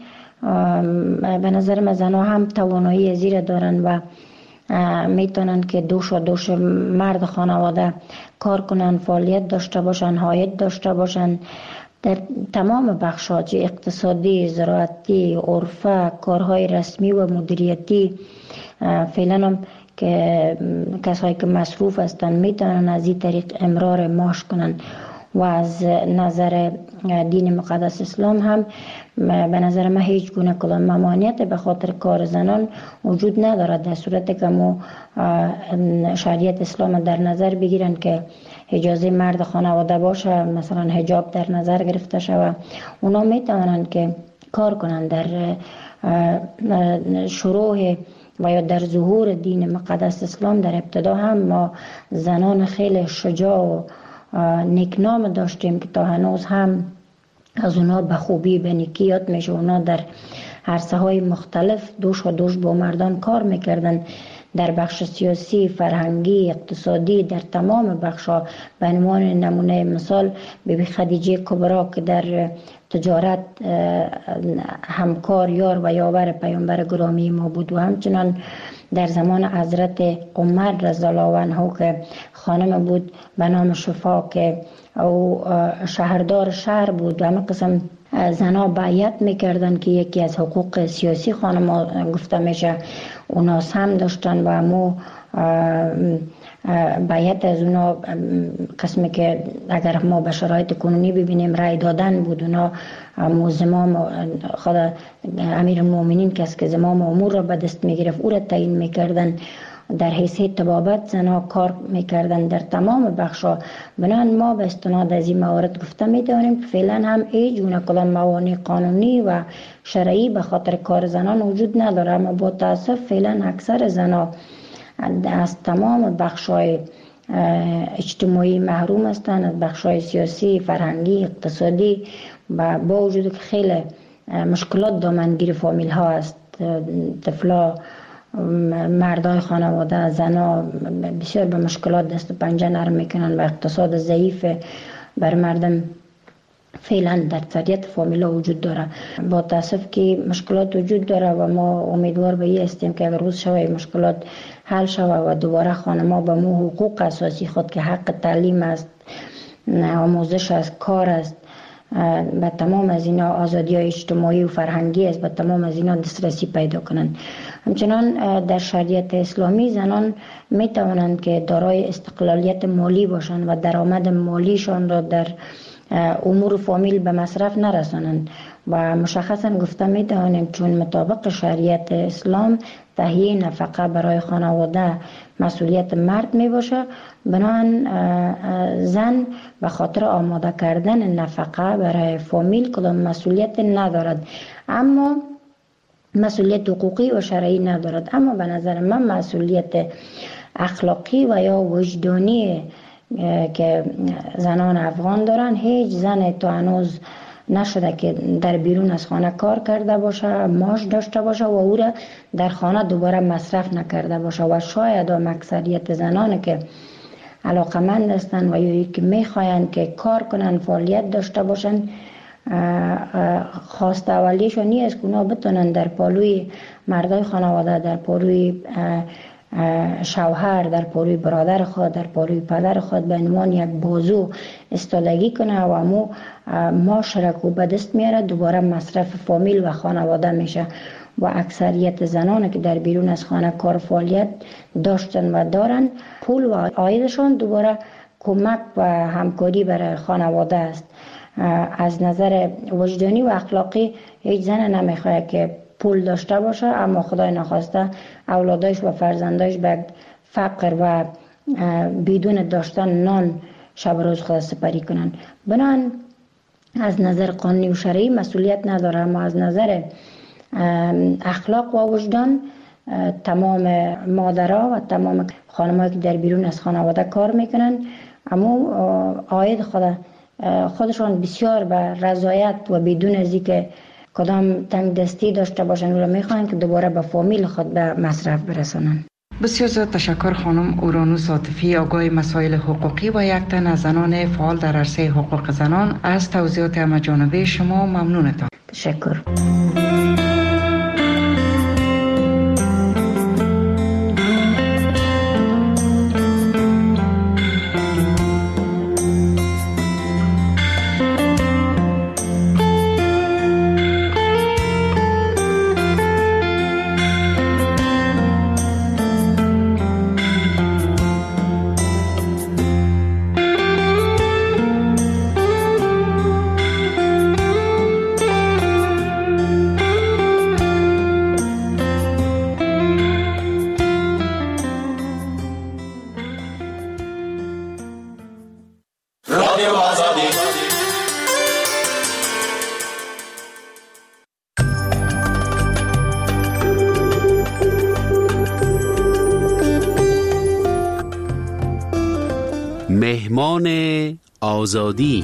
به نظر من زنها هم توانایی زیر دارن و میتونن که دوش و دوش مرد خانواده کار کنن، فعالیت داشته باشن، عاید داشته باشن در تمام بخشات اقتصادی، زراعتی، عرفه، کارهای رسمی و مدیریتی. فعلا هم که کسایی که مصروف هستن میتونن از این طریق امرار معاش کنن و از نظر دین مقدس اسلام هم به نظر من هیچ گونه کدام ممانعت به خاطر کار زنان وجود ندارد، در صورتی که ما شریعت اسلام در نظر بگیرن که اجازه مرد خانواده باشه، مثلا حجاب در نظر گرفته شود، اونا میتونن که کار کنن در شروع و یا در ظهور دین مقدس اسلام. در ابتدا هم ما زنان خیلی شجاع و نیکنام داشتیم که تا هنوز هم از اونا به خوبی به نیکی یاد میشه. اونا در عرصه های مختلف دوش و دوش با مردان کار میکردن، در بخش سیاسی، فرهنگی، اقتصادی، در تمام بخشا. به عنوان نمونه مثال بیبی خدیجه کبرا که در تجارت همکار، یار و یاور پیامبر گرامی ما بود و همچنان در زمان حضرت عمر رضی الله عنه که خانم بود به نام شفا که او شهردار شهر بود و همه قسم زنا بیعت میکردن که یکی از حقوق سیاسی خانم گفته میشه اونا هم داشتن و همو بیعت از اونا قسمی که اگر ما به شرایط کنونی ببینیم رای دادن بود. اونا همو زمام خود امیر المؤمنین کس که زمام امور را به دست میگرفت او را تعیین میکردن، در حیثیت طبابت زنا کار میکردن در تمام بخشا. بنان ما به استناد از این موارد گفته میتونیم که فعلا هم هیچ گونه کدام موانع قانونی و شرعی به خاطر کار زنان وجود نداره، اما با تاسف فعلا اکثر زنا از تمام بخشای اجتماعی محروم هستند، از بخشای سیاسی، فرهنگی، اقتصادی، و با وجود که خیلی مشکلات دامنگیر فامیل ها است، طفلا، مردای خانواده، زنا بسیار به مشکلات دست و پنجه نرم میکنن و اقتصاد ضعیف بر مردم فعلا در اکثریت فامیلا وجود داره. با تاسف که مشکلات وجود داره و ما امیدوار به این هستیم که اگر روز شوه مشکلات حل شوه و دوباره خانما به مو حقوق اساسی خود که حق تعلیم است، آموزش است، کار است، به تمام از اینا آزادی های اجتماعی و فرهنگی است، به تمام از اینا دسترسی پیدا کنند. همچنان در شریعت اسلامی زنان می توانند که دارای استقلالیت مالی باشند و درآمد مالیشان را در امور فامیل به مصرف نرسانند و مشخصا گفته می توانیم چون مطابق شریعت اسلام تهیه نفقه برای خانواده مسئولیت مرد می باشه، بنابراین زن به خاطر آماده کردن نفقه برای فامیل کدام مسئولیت ندارد، اما مسئولیت حقوقی و شرعی ندارد. اما به نظر من مسئولیت اخلاقی و یا وجدانی که زنان افغان دارن، هیچ زن تا هنوز نشده که در بیرون از خانه کار کرده باشه، معاش داشته باشه و او را در خانه دوباره مصرف نکرده باشه. و شاید هم اکثریت زنان که علاقمند هستند و یا که میخواین که کار کنن، فعالیت داشته باشن، خواست اولیشون نیست که اونا بتونن در پالوی مردای خانواده، در پالوی شوهر، در پالوی برادر خود، در پالوی پدر خود به عنوان یک بازو استادگی کنه و امو معاشره کو به دست میاره، دوباره مصرف فامیل و خانواده میشه. و اکثریت زنان که در بیرون از خانه کار فعالیت داشتن و دارن، پول و عایدشان دوباره کمک و همکاری برای خانواده است. از نظر وجدانی و اخلاقی هیچ زن نمیخواد که پول داشته باشه اما خدای نخواسته اولادایش و فرزندایش به فقر و بدون داشتن نان شب روز خود سپری کنن. بنان از نظر قانونی و شرعی مسئولیت نداره، اما از نظر اخلاق و وجدان تمام مادرها و تمام خانمایی که در بیرون از خانواده کار میکنن، اما عاید خود خودشان بسیار به رضایت و بدون از اینکه کدام تنگ دستی داشته باشن و میخوان که دوباره به فامیل خود به مصرف برسانن. بسیار زیاد تشکر خانم اورانوس عاطفی، آگاه مسائل حقوقی و یک تن از زنان فعال در عرصه حقوق زنان. از توضیحات همه‌جانبه شما ممنونتم. تشکر. مهمان آزادی.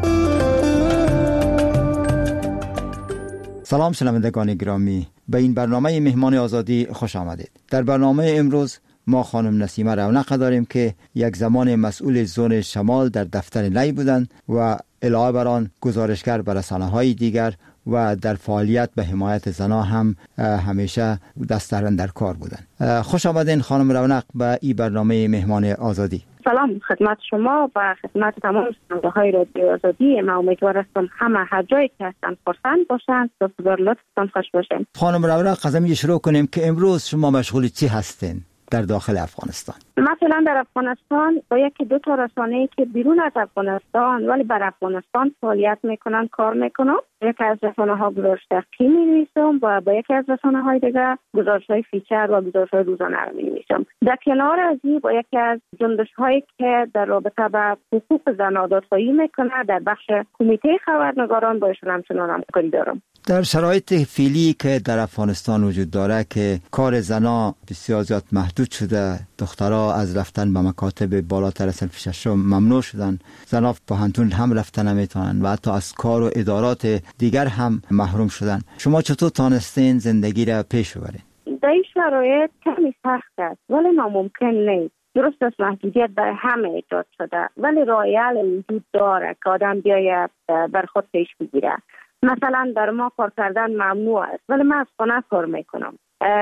سلام شنوندگان گرامی، به این برنامه مهمان آزادی خوش آمدید. در برنامه امروز ما خانم نسیمه رونق داریم که یک زمان مسئول زون شمال در دفتر لی بودند و علاوه بر آن گزارشگر بر رسانه‌های دیگر و در فعالیت به حمایت زنان هم همیشه دست در کار بودن. خوش آمدین خانم رونق به این برنامه مهمان آزادی. سلام خدمت شما و خدمت تمام شنونده های رادیو آزادی. ما امیدوار هستم همه هر جایی که هستن خرسند باشند و بسیار لطفتان خوش باشین. خانم رونق، از همین شروع کنیم که امروز شما مشغول چی هستین در داخل افغانستان؟ مثلا در افغانستان با یکی دو تا رسانه‌ای که بیرون از افغانستان ولی بر افغانستان فعالیت میکنن کار میکنم. یکی از رسانه‌ها گزارش دقیقی می‌نویسم و با یکی از رسانه‌های دیگر گزارش‌های فیچر و گزارش‌های روزانه رو می‌نویسم. در کنار از این با یکی از جنبش‌هایی که در رابطه با حقوق زن آزادخواهی میکنه در بخش کمیته خبرنگاران با ایشون همچنان همکاری دارم. در شرایط فعلی که در افغانستان وجود داره که کار زنا بسیار زیاد محدود شده، دخترها از رفتن به مکاتب بالاتر از صنف ششم ممنوع شدن، زنا پوهنتون هم رفتن نمیتونن و حتی از کار و ادارات دیگر هم محروم شدن. شما چطور تانستین زندگی را پیش ببرین؟ در این شرایط کمی سخت است ولی ناممکن نیست. درست است محدودیت برای همه ایجاد شده ولی راه حل وجود داره که آدم بیاید بر خود پیش بگیره. مثلا در ما کار کردن ممنوع است ولی من از خانه کار میکنم.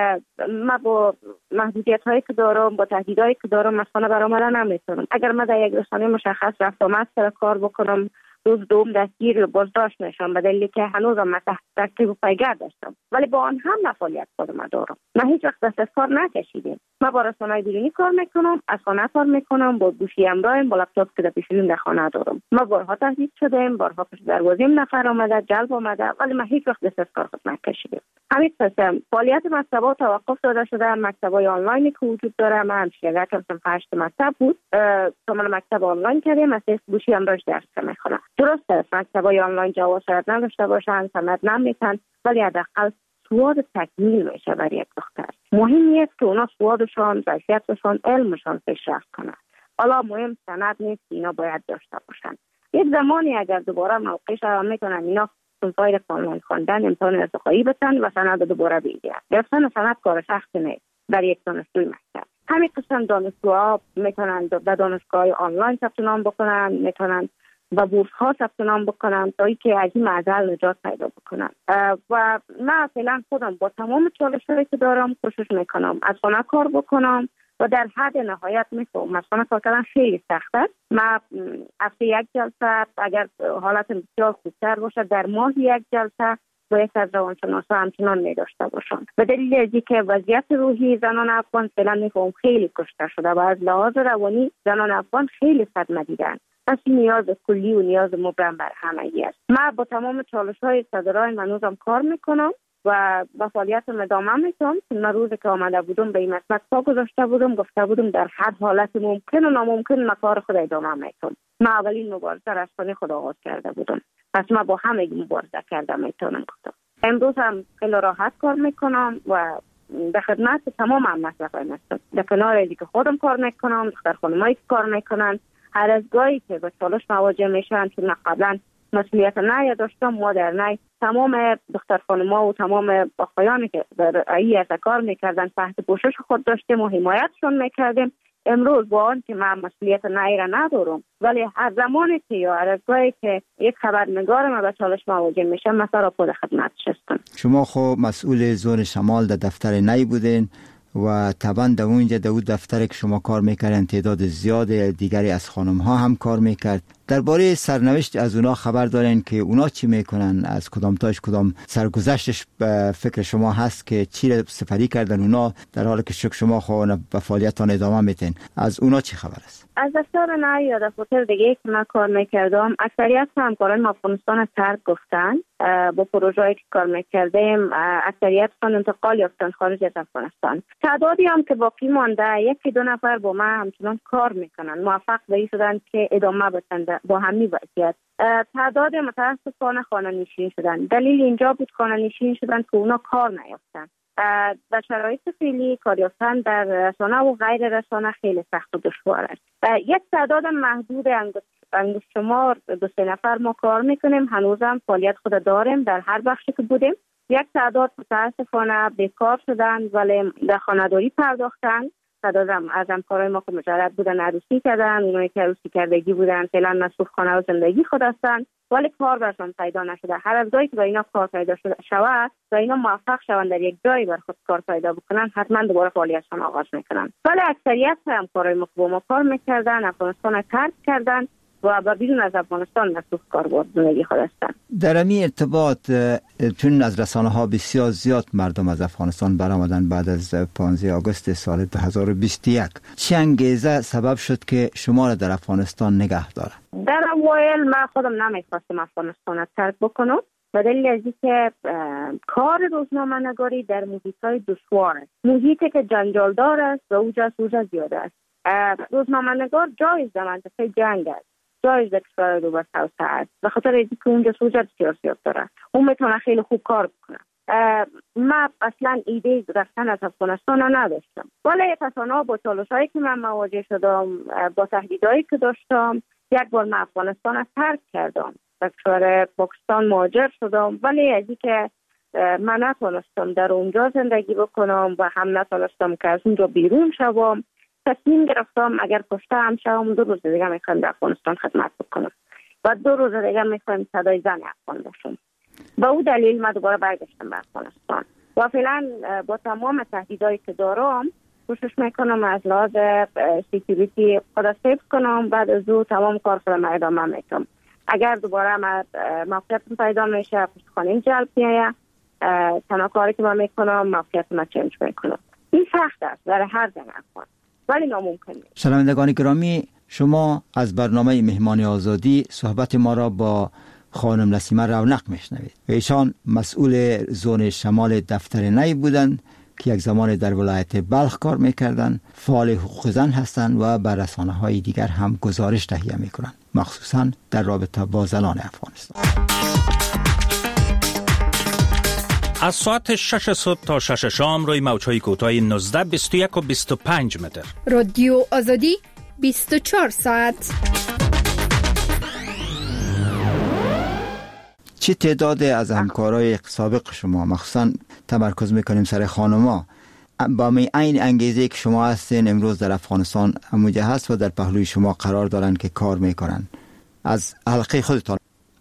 من با محدودیت هایی که دارم، با تهدیدهایی که دارم از خانه برآمدن نمیتونم. اگر من در یک رسانه مشخص رفت آمد سر کار بکنم، روز دوم دستگیر بازداشت میشم به دلیلی که هنوزم من تحت تعقیب و پیگرد داشتم ولی با آن هم فعالیت خودم دارم. من هیچ وقت دست از کار نکشیدم. من با رسانه‌های بیرونی کار میکنم، از خانه کار میکنم، با گوشی همراهم، با لپتاپ که در پیشونیم در خانه دارم. ما بارها تهدید شدیم، بارها پشت دروازه نفر آمده، جلب آمده ولی من هیچ وقت دست از کار خود نکشیدم. همین قسم فعالیت مکتب‌ها توقف داده شده. مکتب‌های آنلاینی که وجود داره، من همشیرگی کردم هشت مکتب بود، کاملا مکتب آنلاین کردیم، از گوشی همراهش درس میخونم. درست است مکتب‌های آنلاین جواز شاید نداشته باشن، سند نمیتن ولی حداقل سواد تکمیل میشه برای یک دختر. مهم است که اونا سوادشان، ظرفیتشان، علمشان پیشرفت کنه. حالا مهم سند نیست، اینا باید داشته باشن. یک زمانی اگر دوباره موقعش را میتونن اینا فایل آنلاین خواندن امتحان ارتقایی بتن و سند دوباره بگیرن. گرفتن سند کار سخت نیست برای یک دانشجوی مکتب. همین قسم دانشجوها میتونن در دانشگاه آنلاین ثبت نام بکنن، میتونن و بورس ها ثبت نام بکنن تا اینکه از این معضل نجات پیدا بکنن. و من فعلا خودم با تمام چالش‌هایی که دارم کوشش میکنم از خانه کار بکنم و در حد نهایت میتونم. از خانه کار کردن خیلی سخت است. من هفته یک جلسه اگر حالت بسیار خوبتر باشه در ماه یک جلسه با یک از روانشناسا همچنان می داشته باشم. به دلیل از اینکه وضعیت روحی زنان افغان فعلا میفهم خیلی کشته شده و از لحاظ روانی زنان افغان خیلی صدمه دیدن. پس نیاز کلی و نیاز مبرم بر همگی است. من با تمام چالش‌های صدرای منوزم کار میکنم و با فعالیتم ادامه میتونم. من روزی که آمده بودم به این مسئله پا گذاشته بودم، گفته بودم در هر حالت ممکن و ناممکن من کار خود ادامه میتونم. من اولین مبارزه را از خانه خود آغاز کرده بودم. پس من با همه مبارزه کرده میتونم گفتم. امروز هم خیلی راحت کار میکنم و به خدمت تمام هم مسئله هستم. در کنار اینکه که خودم کار میکنم، دختر خانمایی که کار میکنن، هر از گاهی که به چالش مواجه میشن چون قبلا مسئولیت نه داشتم، ما در نه تمام دختر خانم‌ها و تمام آقایانی که در ای کار میکردن تحت پوشش خود داشتیم و حمایتشون میکردیم. امروز با آن که من مسئولیت نه را ندارم ولی هر زمانی که یا هر از گاهی که یک خبرنگار ما به چالش مواجه میشه مثلا خود خدمتش هستم. شما خب مسئول زون شمال در دفتر نی بودین و طبعا در اونجا در اون دفتر که شما کار میکردن تعداد زیاد دیگری از خانم ها هم کار میکرد. درباره سرنوشت از اونا خبر دارین که اونا چی میکنن؟ از کدام تاش کدام سرگذشتش به فکر شما هست که چی را سپری کردن اونا در حالی که شما خود به فعالیتان ادامه میتین؟ از اونا چی خبر است؟ از دفتر نه یا دفتر دیگه که من کار میکردم اکثریت همکاران افغانستان از ترک گفتن. با پروژه‌ای که کار میکردیم اکثریت خان انتقال یافتن خارج از افغانستان. تعدادی هم که باقی مانده یکی دو نفر با من همچنان کار میکنن، موفق به این شدن که ادامه بدن با همین وضعیت. تعداد متاسفانه خانه نشین شدن. دلیل اینجا بود خانه نشین شدن که اونا کار نیافتن. در شرایط فعلی کار یافتن در رسانه و غیر رسانه خیلی سخت و دشوار است. یک تعداد محدود انگشت شمار دو سه نفر ما کار میکنیم، هنوزم فعالیت خود داریم در هر بخشی که بودیم. یک تعداد متاسفانه بیکار شدن ولی در خانه‌داری پرداختن دادم از همکارای ما که مجرد بودن عروسی کردن، اونایی که عروسی کردگی بودن فعلا مصروف خانه و زندگی خود هستن، ولی کار برشان پیدا نشده. هر از گاهی که با اینا کار پیدا شده شود و اینا موفق شوند در یک جایی بر خود کار پیدا بکنن، حتما دوباره فعالیتشان آغاز میکنن. ولی اکثریت همکارای ما که با ما کار میکردن افغانستان ترک کردن و با بیرون از افغانستان مصروف کار بود زندگی خود هستند. در این ارتباط چون از رسانه ها بسیار زیاد مردم از افغانستان برآمدن بعد از پانزده آگوست سال دو هزار و بیست و یک، چه انگیزه سبب شد که شما را در افغانستان نگه داره؟ در اوایل من خودم نمیخواستم افغانستان ترک بکنم به دلیل از اینکه کار روزنامه نگاری در محیط‌های دشوار است، محیطی که جنجالدار است و اوجا سوجا زیاده است. روزنامه نگار جایز در منطقه جنگ است، جایز در کشور دو بر سوسه است، به خاطر اینکه اونجا سوجا بسیار زیاد داره، اون میتونه خیلی خوب کار بکنه. من اصلا ایده رفتن از افغانستان نداشتم، ولی تصانع با چالش‌هایی که من مواجه شدم، با تهدیدهایی که داشتم، یک بار من افغانستان از ترک کردم، به کشور پاکستان مهاجر شدم، ولی از اینکه من نتونستم در اونجا زندگی بکنم و هم نتونستم که از اونجا بیرون شوم، تصمیم گرفتم اگر کشته هم شوم دو روز دیگه میخوام در افغانستان خدمت بکنم و دو روز دیگه میخوام صدای زن افغان باشم. با او دلیل من دوباره برگشتم به افغانستان و فعلا با تمام تهدیدایی که دارم کوشش میکنم از لحاظ سکیوریتی خود سیف کنم، بعد از او تمام کار خودم ادامه میکنم. اگر دوباره من موقعیت پیدا میشه پشتخانه جلب میایه، تنها کاری که من میکنم موقعیت من چنج میکنم. این سخت است برای هر زن افغان ولی ناممکن نیست. شنوندگان گرامی، شما از برنامه مهمان آزادی صحبت ما را با خانم نسیمه رونق میشنوید. ایشان مسئول زون شمال دفتر نی بودند که یک زمان در ولایت بلخ کار میکردند، فعال حقوق زن هستند و بر رسانه‌های دیگر هم گزارش تهیه میکنند، مخصوصا در رابطه با زنان افغانستان. از ساعت شش صبح تا شش شام روی موج‌های کوتاه نوزده، بیست و یک و بیست و پنج متر. رادیو آزادی بیست و چهار ساعت. چه تعداد از همکارای سابق شما، مخصوصا تمرکز میکنیم سر خانما، با می این انگیزه که شما هستین امروز در افغانستان همونجا هست و در پهلوی شما قرار دارن که کار میکنن، از حلقه خودتان؟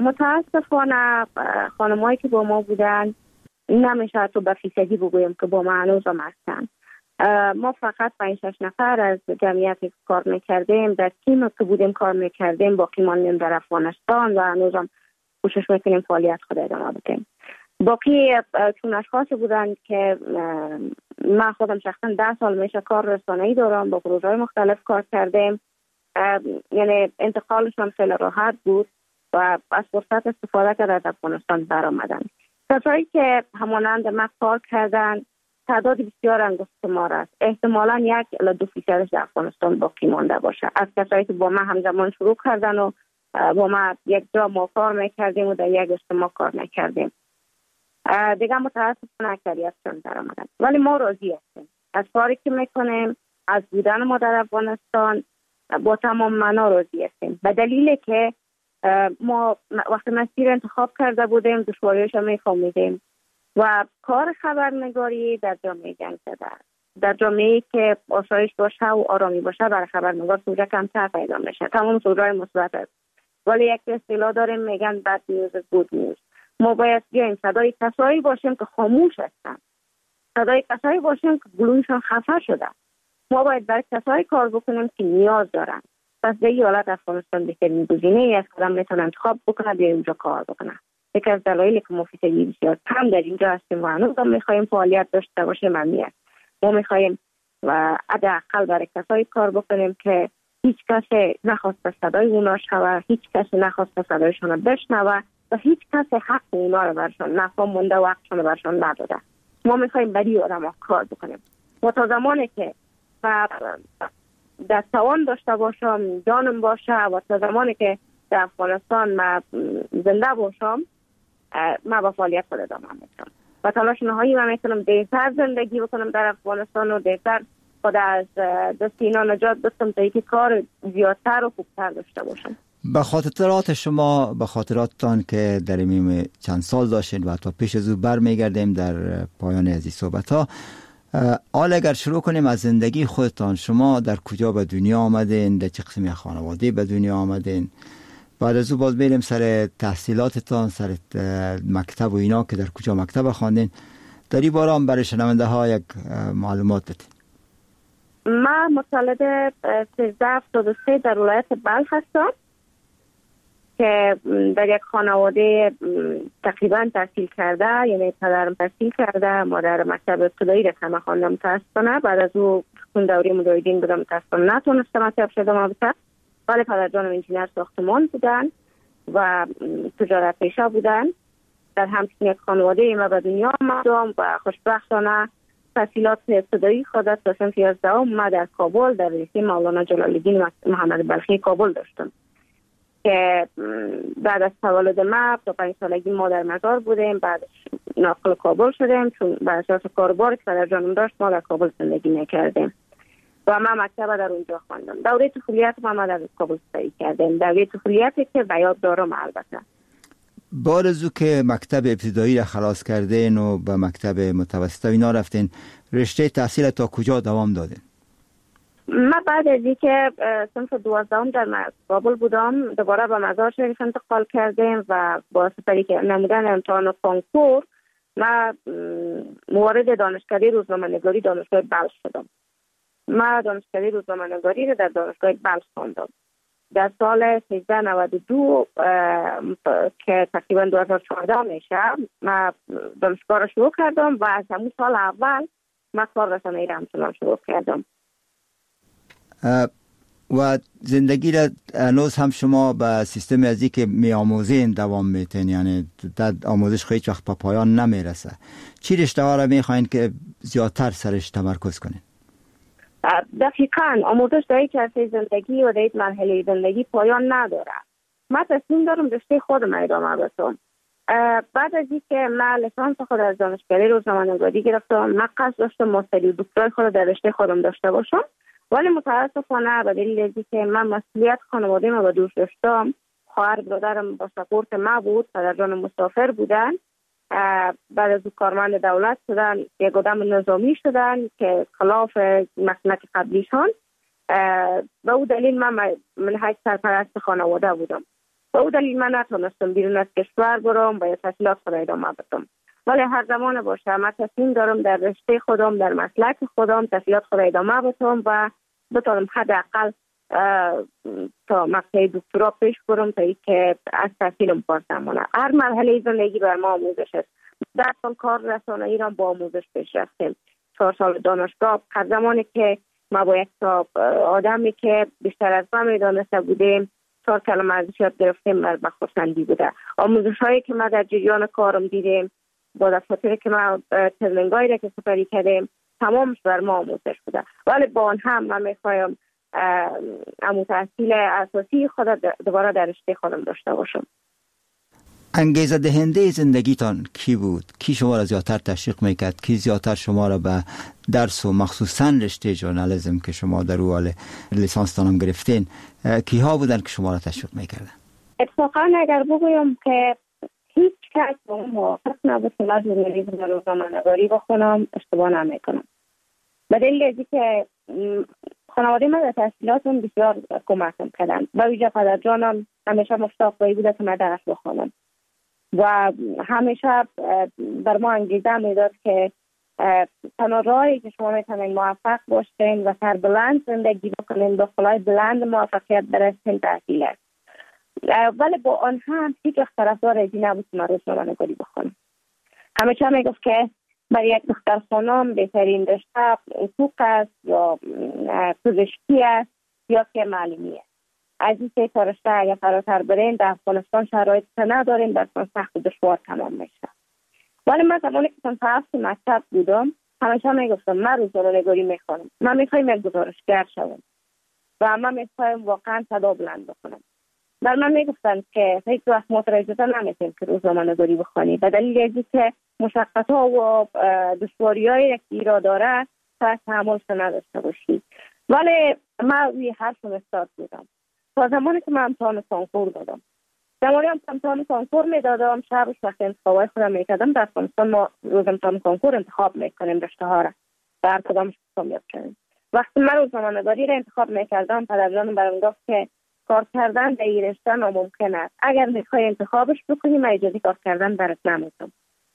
متاسفانه خانمایی که با ما بودن نمیشه تو به فیصدی بگویم که با ما هنوز هم هستن. ما فقط پنج شش نفر از جمعیتی که کار میکردیم در تیم که بودیم کار میکردیم باقی ماندیم در افغانستان و هنوز هم کوشش میکنیم فعالیت خود ادامه بدیم. باقی چون اشخاصی بودن که من خودم شخصا ده سال میشه کار رسانه‌ای دارم، با پروژه‌های مختلف کار کردیم، یعنی انتقالشون خیلی راحت بود و از فرصت استفاده کرده از افغانستان برآمدن. کسایی که همانند ما کار کردن تعداد بسیار انگشت ما است، احتمالاً یک الی دو فیصدش در افغانستان باقی مانده باشه. از کسایی که با ما همزمان شروع کردن و با ما یک جا ما کار میکردیم و در یک اجتماع کار میکردیم، دیگه متاسفانه اکثریتشون در آمدن، ولی ما راضی هستیم از کاری که میکنیم، از بودن ما در افغانستان با تمام معنا راضی هستیم، به دلیل که ما وقتی مسیر انتخاب کرده بودیم دشواریش هم میفهمیدیم و کار خبرنگاری در جامعه جنگ زده است. در جامعه‌ای که آسایش باشه و آرامی باشه برای خبرنگار سوژه کمتر پیدا میشه، تمام سوژه‌های مثبت است، ولی یک اصطلاح داریم میگن بد نیوز گود نیوز. ما باید بیایم صدای کسایی باشیم که خاموش هستن، صدای کسایی باشیم که گلویشون خفه شده. ما باید برای کسایی کار بکنیم که نیاز دارن. پس به این حالت افغانستان بهترین گزینه‌ای است که آدم میتونه انتخاب بکنه بیایم اونجا کار بکنه. یکی از دلایلی که ما فیصدی بسیار کم در اینجا هستیم و هنوز هم میخوایم فعالیت داشته باشیم همین است. ما میخوایم و حداقل برای کسایی کار بکنیم که هیچ کسی نخواست صدای اونا شوه، هیچ کسی نخواست صدایشون رو بشنوه و هیچ کسی حق اونا رو برشون نفهم مونده و حقشون رو برشون نداده. ما میخوایم برای آدم کار بکنیم. و تا زمانی که در توان داشته باشم، جانم باشه و تا زمانی که در افغانستان من زنده باشم، من با فعالیت خود ادامه میدم و تلاش نهایی من میکنم دیرتر زندگی بکنم در افغانستان و دیرتر خود از دست اینا نجات بدم تا اینکه کار زیادتر و خوبتر داشته باشم. به خاطرات شما، به خاطراتتان که در این چند سال داشتین و تا پیش از او بر میگردیم در پایان از این صحبت ها، حال اگر شروع کنیم از زندگی خودتان، شما در کجا به دنیا آمدین؟ در چه قسمی خانواده به دنیا آمدین؟ بعد از او باز میریم سر تحصیلاتتان، سر مکتب و اینا که در کجا مکتب خواندین. در این باره هم برای شنونده ها یک معلومات بدین. من متولد سیزده هفتاد و سه در ولایت بلخ هستم که در یک خانواده تقریبا تحصیل کرده، یعنی پدرم تحصیل کرده، مادر مکتب ابتدایی رفتم خواندم متاسفانه. بعد از او چون دوره مجاهدین بودم متاسفانه نتونستم مکتب شدم البته، ولی پدر جانم انجینر ساختمان بودن و تجارت پیشه بودن. در همچین یک خانواده ما به دنیا آمدم و خوشبختانه تحصیلات ابتدایی خود تا صنف یازدهم ما در کابل در رشته مولانا جلال الدین محمد بلخی کابل داشتم که بعد از تولد ما تا پنج سالگی ما در مزار بودیم. بعد ناقل کابل شدیم چون بر اساس کاربار که پدر جانم داشت ما در کابل زندگی نکردیم و من مکتب در اونجا خواندم. دوره طفولیت ما در کابل سپری کردیم، دوره طفولیتی که به یاد دارم. البته بعد از او که مکتب ابتدایی را خلاص کردین و به مکتب متوسطه اینا رفتین، رشته تحصیل تا کجا دوام دادین؟ من بعد از اینکه صنف دوازدهم در کابل بودم دوباره به مزار شریف انتقال کردیم و با سپری که نمودن امتحان کنکور من موارد دانشکده روزنامه‌نگاری دانشگاه بلخ شدم. من دانشکده روزنامه‌نگاری رو در دانشگاه بلخ خواندم. در سال سیزده نود و دو که تقریبا دو هزار و چهارده میشه من دانشگاه رو شروع کردم و از همون سال اول من کار رسانه‌ای را همچنان شروع کردم. و زندگی را هنوز هم شما به سیستم ازی که می آموزین دوام میتین، یعنی در آموزش خیلی وقت به پایان نمیرسه؟ چی رشته ها را میخواین که زیادتر سرش تمرکز کنین؟ دقیقاً آموزش در یک عرصه زندگی و در یک مرحله زندگی پایان نداره. من تصمیم دارم رشته خودم ادامه بدم. بعد از اینکه من لیسانس خود از دانشکده روزنامه‌نگاری گرفتم، من قصد داشتم ماستری و دکترای خود در رشته خودم داشته باشم، ولی متاسفانه به دلیل اینکه من مسئولیت خانواده ما به دوش داشتم، خواهر برادرم با سپورت ما بود، پدر جانم مسافر بودن، بعد از کارمند دولت شدن، یک آدم نظامی شدن که خلاف مسلک قبلیشان. به او دلیل من منهج سرپرست خانواده بودم. به او دلیل من نتونستم بیرون از کشور برم و یا تحصیلات خود ادامه بدم. ولی هر زمان باشه من تصمیم دارم در رشته خودم، در مسلک خودم تحصیلات خود ادامه بدم و بتونم حداقل تا مقطع دکترا پیش برم تا اینکه از تحصیلم پاس نمونه. هر مرحله زندگی بر ما آموزش است. در سال کار رسانه‌ای را با آموزش پیش رفتیم. چهار سال دانشگاه، هر زمانی که ما با یک آدمی که بیشتر از ما میدانسته بودیم چهار کلمه ازش یاد گرفتیم، بر بخورسندی بوده. آموزش هایی که ما در جریان کارم دیدیم، با دفاتری که ما ترنینگایی را که سپری کردیم، تمامش بر ما آموزش بوده. ولی با آن هم من میخوایم امو تحصیل اساسی خود دوباره در رشته خودم داشته باشم. انگیزه دهنده زندگیتان کی بود؟ کی شما را زیادتر تشویق میکرد؟ کی زیادتر شما را به درس و مخصوصا رشته ژورنالیسم که شما در اول لیسانس تانم گرفتین، کی ها بودن که شما را تشویق میکردن؟ اتفاقا اگر بگویم که هیچ کس با اون موافق نبود که من ژورنالیسم و روزنامه‌نگاری بخونم، اشتباه نمیکنم. به دلیل اینکه که خانواده من در تحصیلاتم بسیار کمکم کردن. با ویژه پدر جانم همیشه مشتاق بوده که من درس بخونم و همیشه بر ما انگیزه میداد که تنها راهی که شما میتونید موفق باشین و سربلند زندگی بکنین، با خلای بلند موفقیت برسین، تحصیل است. ولی با آن هم هیچ وقت طرفدار ازی نبود که من روزنامه‌نگاری بخونم. همیشه میگفت که برای یک دختر خانم بهترین رشته حقوق است یا پزشکی است یا که معلمی است. از این سه تا رشته اگر فراتر برین در افغانستان شرایط نداریم، در سخت و دشوار تمام میشه. ولی من زمانی که صنف هفت مکتب بودم همیشه میگفتم من روزنامه‌نگاری میخوانم، من میخوایم یک گزارشگر شوم و من میخوایم واقعا صدا بلند بکنم. در من میگفتن که هیچ وقت مترجمه نمیتونیم که روزنامه‌نگاری بخوانی، به دلیل اینکه مشقت‌ها و دشواری‌هایی که ایراد داره تا تحملش نداشته باشی. ولی من روی حرفم استاد بودم تا زمانی که من امتحان کنکور دادم. زمانی هم امتحان کنکور میدادم، شبش وقت انتخابای خودم میکردم. در افغانستان ما روز امتحان کنکور انتخاب میکنیم رشته ها را. در کدامش کامیاب شدیم. وقتی من روزنامه‌نگاری را انتخاب میکردم پدرجانم برام گفت که کار کردن در این رشته ناممکن است. اگر میخوای انتخابش بکنی من اجازه کار کردن برات نمیدم.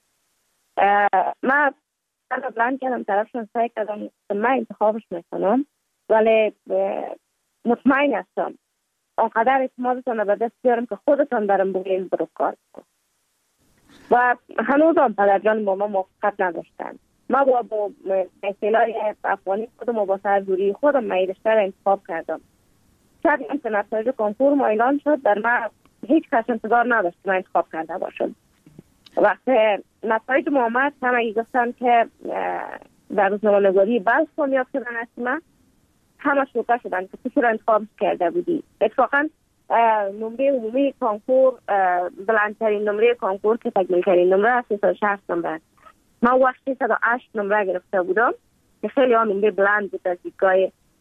من انا بلند کردم طرفشون سعی کردم من انتخابش میکنم، ولی مطمئن هستم آنقدر اعتمادتان به دست بیارم که خودتان برام بگین برو کار کن. و هنوز هم پدرجان با ما موافقت نداشتن. ما با با اصطلاح افغانی خودم و با سرزوری خودم من رشته را انتخاب کردم. شاید این که نتایج کنکور ما اعلان شد در من هیچ کس انتظار نداشت که من انتخاب کرده باشم. وقتی نتایج ما آمد همه گفتن که در روزنامه‌نگاری بلخ کامیاب شدن هستی، من همه شوکه شدن که تو چرا انتخاب کرده بودی. اتفاقا نمره عمومی کنکور بلندترین نمره کنکور که تکمیل‌ترین نمره است سیصد و شصت نمره. من وقت سیصد و هشت نمره گرفته بودم که خیلی ها نمره بلند بود از دیدگاه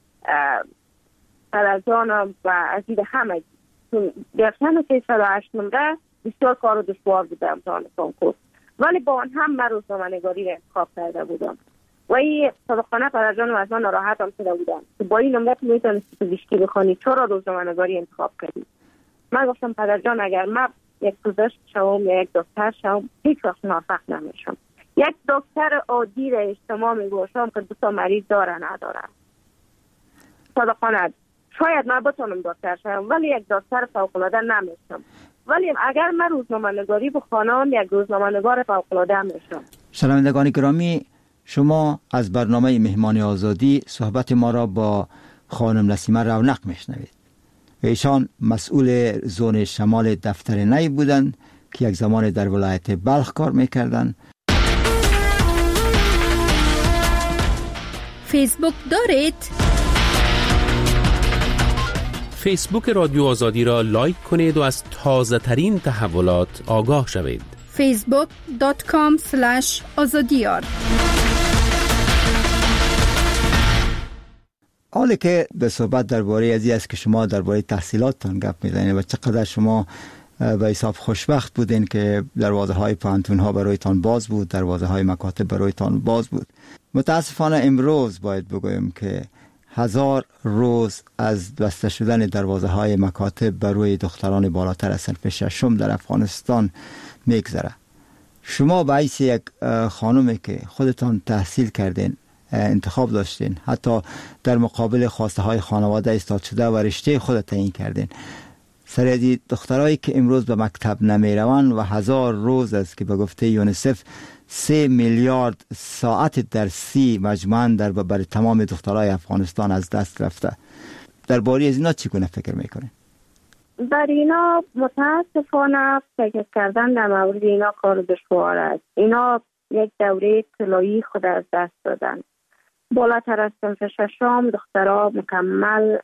پدرجانم و از دید همه. گرفتن سیصد و هشت نمره بسیار کار و دشوار بود در امتحان کنکور، ولی با آن هم من روزنامه‌نگاری را انتخاب کرده بودم و این صادقانه پدرجانم از من ناراحت هم شده بودم که با این نمره تو میتونستی پزشکی بخوانی، چرا روزنامه‌نگاری انتخاب کردی؟ من گفتم پدرجان اگر من یک پزشک شوم یا یک دکتر شوم هیچ وقت موفق نمیشم. یک دکتر عادی را اجتماع میگوشم که دو تا مریض داره نداره. صادقانه شاید من بتونم دکتر شوم ولی یک دکتر فوق‌العاده نمیشم. ولی اگر من روزنامه‌نگاری بخوانم یک روزنامه‌نگار فوق‌العاده میشم. شنوندگان گرامی، شما از برنامه مهمان آزادی صحبت ما را با خانم نسیمه رونق میشنوید. ایشان مسئول زون شمال دفتر نی بودند که یک زمان در ولایت بلخ کار میکردند. فیسبوک دارید؟ فیسبوک رادیو آزادی را لایک کنید و از تازه ترین تحولات آگاه شوید. فیسبوک دات کام سلش آزادیار. حالی که به صحبت درباره ازی است که شما درباره تحصیلاتتان گپ میزنید و چقدر شما به حساب خوشبخت بودین که دروازه های پانتون ها برایتان باز بود، دروازه های مکاتب برایتان باز بود. متاسفانه امروز باید بگویم که هزار روز از بسته شدن دروازه های مکاتب بر روی دختران بالاتر از صنف ششم در افغانستان میگذره. شما به حیث یک خانومی که خودتان تحصیل کردین، انتخاب داشتین، حتی در مقابل خواسته های خانواده ایستاد شده و رشته خود تعیین کردین، سریعی دخترایی که امروز به مکتب نمی روند و هزار روز است که به گفته یونیسف سه میلیارد ساعت درسی مجموعاً در برای تمام دخترای افغانستان از دست رفته. درباره از اینا چگونه فکر میکنین؟ در اینا متاسفانه فکر کردن در مورد اینا کار دشوار است. اینا یک دوره طلایی خود از دست دادن. بالاتر از صنف ششم دخترها مکمل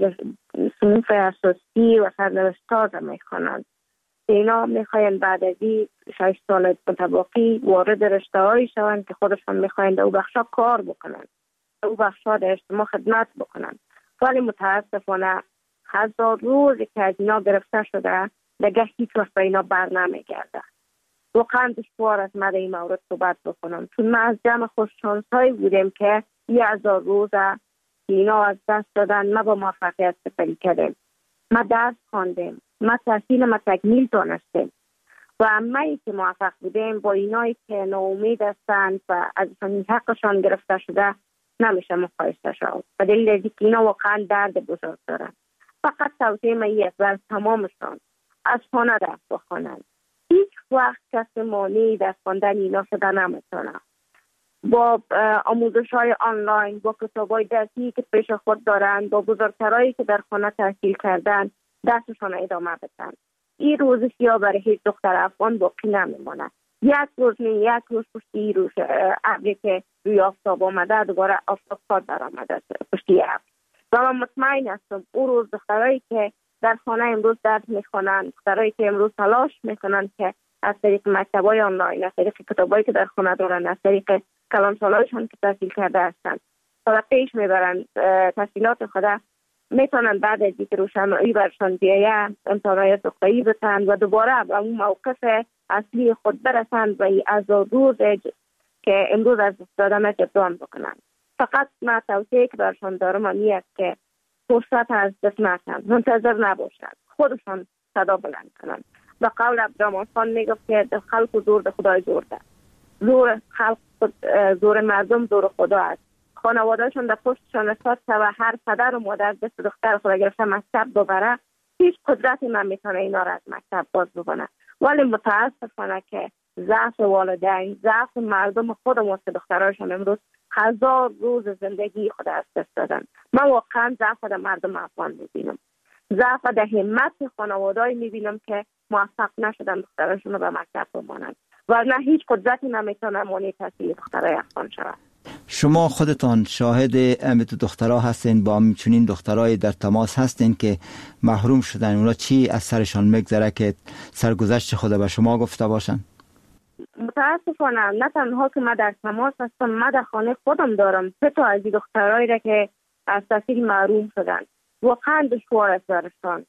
صنف اساسی و سرنوشت‌ها را میخوانند. اینا میخواین بعد از این شش سال متباقی وارد رشته هایی شوند که خودشان میخواین در او بخشا کار بکنند، در او بخشا در اجتماع خدمت بکنند. ولی متاسفانه هزار روزی که از اینا گرفته شده دیگه هیچ وقت به اینا بر نمیگرده. واقعا دشوار است من در این مورد صحبت بکنم، چون ما از جمع خوششانس هایی بودیم که یه هزار روزه اینا از دست دادن، ما با موفقیت سپری کردیم، ما درس خواندیم، ما تحصیل ما تکمیل دانستیم و همه‌ای که موفق بودیم با اینایی که ناامید هستند و ازشان حقشان گرفته شده نمیشه مقایسه شد. به دلیل اینکه اینا واقعا درد بزرگ دارن. فقط توصیه من یک بر تمامشان از خانه درس بخوانند. هیچ وقت کسی مانعی در خواندن اینا شده نمیتونه. با آموزش های آنلاین، با کتاب های درسی که پیش خود دارند، با بزرگترهایی که در خانه تحصیل کردن درسشان ادامه بدن. این روز سیاه برای هیچ دختر افغان باقی نمیمونه. یک روز نه یک روز پشتی روز ابری که روی آفتاب آمده دوباره آفتاب پاد در آمده پشتی ابر. و من مطمئن هستم اون روز دخترایی که در خانه امروز درس میخوانند، دخترایی که امروز تلاش میکنند که از طریق مکتب‌های آنلاین، از طریق کتابایی که در خانه دارن، از طریق کلانسالایشان که تحصیل کرده هستند تا پیش میبرند تحصیلات خود، میتونن بعد از اینکه روشنایی برشان بیاید امتحانات دکترایی بتند و دوباره به اون موقف اصلی خود برسند و این هزار روز که امروز از دست دادن جبران بکنند. فقط من توصیه که برشان دارم این است که فرصت از دست ندن، منتظر نباشند، خودشان صدا بلند کنند. به قول عبدالرحمن خان میگفت که خلق و زور ده خدای زور ده، زور خلق زور مردم زور خدا است. خانوادهشون در پشتشان استاد و هر پدر و مادر دست دختر خدا گرفته مکتب ببره، هیچ قدرتی نمیتونه اینا را از مکتب باز بکنه. ولی متاسفانه که ضعف والدین، ضعف مردم خود ما که دخترایشان امروز هزار روز زندگی خود از دست دادن. من واقعا ضعف در مردم افغان میبینم، ضعف در همت خانواده‌ای میبینم که موفق نشدن دخترایشون رو به مکتب بمانند، ورنه هیچ قدرتی نمیتونه مانع تحصیل دخترای افغان شود. شما خودتان شاهد امت دخترها هستین، با همچنین دخترای در تماس هستین که محروم شدن، اونا چی از سرشان میگذره که سرگذشت خود به شما گفته باشن؟ متاسفانه نه تنها که من در تماس هستم، من در خانه خودم دارم سه تا از این دخترایی را که از تحصیل محروم شدن. واقعا دشوار است برشان،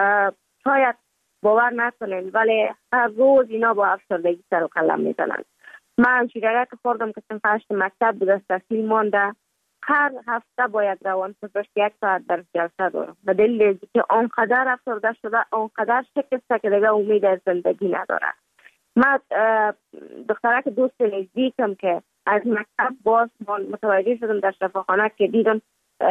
شاید باور نکنین ولی هر روز اینا با افسردگی سر و کله میزنن. من شیرگه که خوردم که صنف هشت مکتب بود از تحصیل مانده، هر هفته باید روان پزشک یک ساعت در جلسه دارم به دلیل که آنقدر افسرده شده، آنقدر شکسته که دیگه امید از زندگی نداره. من دختره که دوست نزدیکم که از مکتب باز متوجه شدم در شفاخانه که دیدم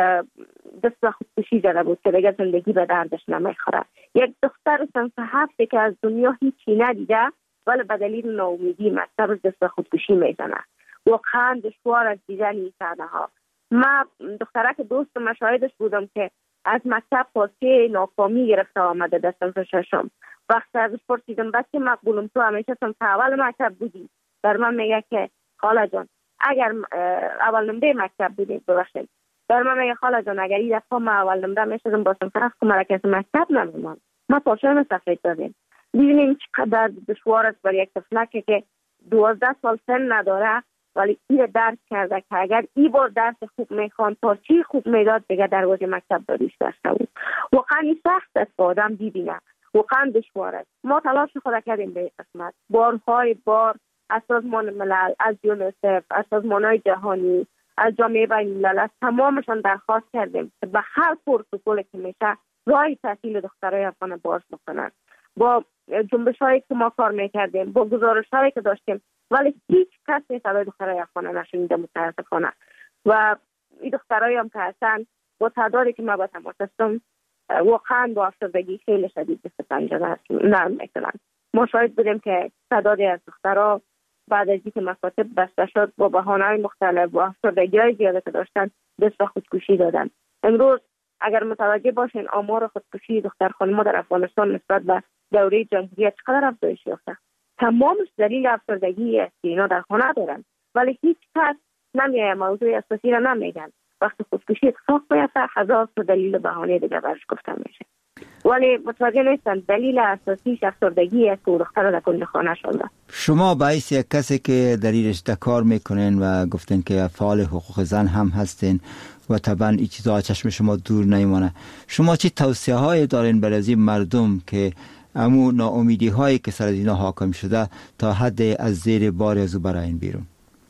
دست به خودکشی زده بود که دیگه زندگی به دردش نمیخوره. یک دختر صنف هفته که از دنیا هیچی ندیده ولی به دلیل ناامیدی مکتب دست به خودکشی میزنه. واقعا دشوار از دیدن این صحنه ها. من دختره که دوست مشاهدش بودم که از مکتب پاسه ناکامی گرفته آمده در صنف ششم. وقتی ازش پرسیدم بچه مقبولم تو همیشه صنف اول مکتب بودی؟ در من میگه که خاله جان اگر اول نمره مکتب بودی ببخشید، در من میگه خاله جان اگر این دفعه ما اول نمره میشدم با صنف هفت مرکز مکتب نمیمان. ما پاشم سفید دادیم. ببینیم چقدر دشوار است برای یک طفلک که دوازده سال سن نداره ولی این درک کرده که اگر این بار درس خوب میخوان پارچی خوب میداد دیگه دروازه مکتب داریش داشته بود. واقعا این سخت است که آدم ببینه، واقعا دشوار است. ما تلاش خود کردیم به قسمت، بارهای بار از سازمان ملل، از یونیسف، از سازمانهای جهانی، از جامعه بین الملل، از تمامشان درخواست کردیم که به هر پروتکلی که میشه راه تحصیل دخترای افغان باز بکنن. با جنبش هایی که ما کار میکردیم، با گزارش هایی که داشتیم ولی هیچ کسی صدای دخترای افغان نشنیده متاسفانه. و این دخترایی هم که هستن با تعدادی که ما با تماس هستم واقعا با افسردگی خیلی شدید دست پنجه نرم میکنن. ما شاهد بودیم که تعدادی از دخترها بعد از اینکه مکاتب بسته شد با بهانه‌های مختلف و افسردگی های زیاده که داشتن دست به خودکشی دادن. امروز اگر متوجه باشین آمار خودکشی دختر خانم‌ها در افغانستان نسبت به دوره جمهوریت چقدر افزایش یافته. تمامش دلیل افسردگی است که اینا در خانه دارن ولی هیچ کس نمیایه موضوع اساسی را نمیگن. وقتی خودکشی اتفاق بیفته هزار تا دلیل بهانه دیگه برش گفته میشه ولی متوجه نیستن دلیل اساسی افسردگی است که دختر در کل خانه شده. شما باعث یک کسی که در این رشته کار میکنین و گفتن که فعال حقوق زن هم هستین و طبعا این چیزا چشم شما دور نمیمونه، شما چی توصیه های دارین برای از این مردم که امو ناامیدی هایی که سر از اینا حاکم شده تا حد از زیر بار از او براین بیرون؟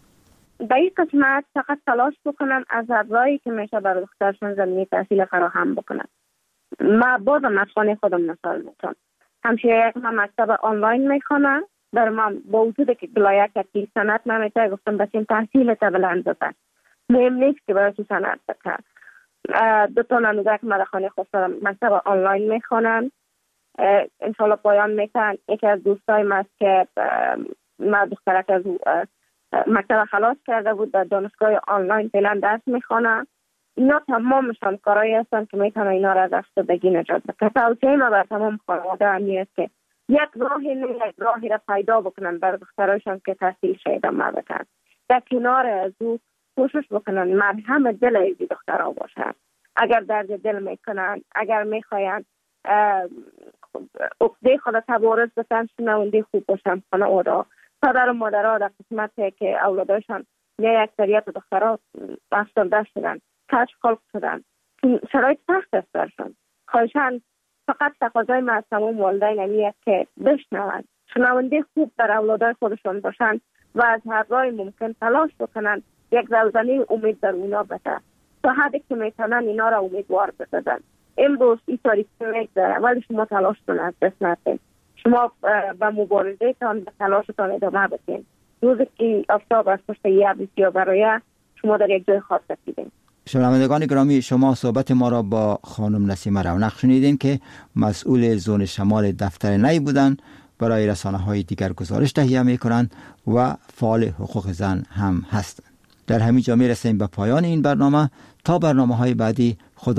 به این قسمت فقط تلاش بکنن از راهی که میشه برای دخترشون زمینه تحصیل فراهم بکنن. ما بازم از خانه خودم مثال میتونم، همشه یک من مکتب آنلاین میخوانم، در من با وجود که بلایه که سنت نمیتونه گفتم بسیم تحصیل تا بلند بکن، مهم نیست که برای تو سنت بکن. دو تا نموده که من در خانه خود دارم مکتب آنلاین میخوانم، انشالله پایان میکن. یکی از دوستای من است که ما دخترک از مکتب خلاص کرده بود در دانشگاه آنلاین فعلا درس میخوانم. اینا تمامشان کارایی هستن که میتونه اینا را از افسردگی نجات بده. توصیه ما بر تمام خانواده همی است که یک راهی نه یک راهی را پیدا بکنن برای دخترایشان که تحصیل ادامه بدن. در کنار از او کوشش بکنن مرهم دل از دخترها باشن. اگر درد دل میکنن، اگر میخواین عقده خود تبارز بسن، شنونده خوب باشن خانواده. پدر و مادرها در قسمت که اولادشان نه اکثریت دخترها افسرده شدن، کج خلق شدن، شرایط سخت است برشان. خواهشان فقط تقاضای ما از تمام والدین همی است که بشنوند، شنونده خوب در اولادای خودشان باشند و از هر راه ممکن تلاش بکنند یک زلزله امید در اونا بده تا حدی که میتونن اینا را امیدوار بسازن. امروز این تاریخی میگذره ولی شما تلاشتون از دست ندین. شما به مبارزه تان به تلاشتان ادامه بدین. روزی که آفتاب از پشت یه بسیار برای شما در یک جای خاص رسیدین. شنوندگان گرامی، شما صحبت ما را با خانم نسیمه رونق شنیدین که مسئول زون شمال دفتر نی بودند. برای رسانه های دیگر گزارش تهیه می کنند و فعال حقوق زن هم هستند. در همین جا می رسیم به پایان این برنامه. تا برنامه های بعدی، خدا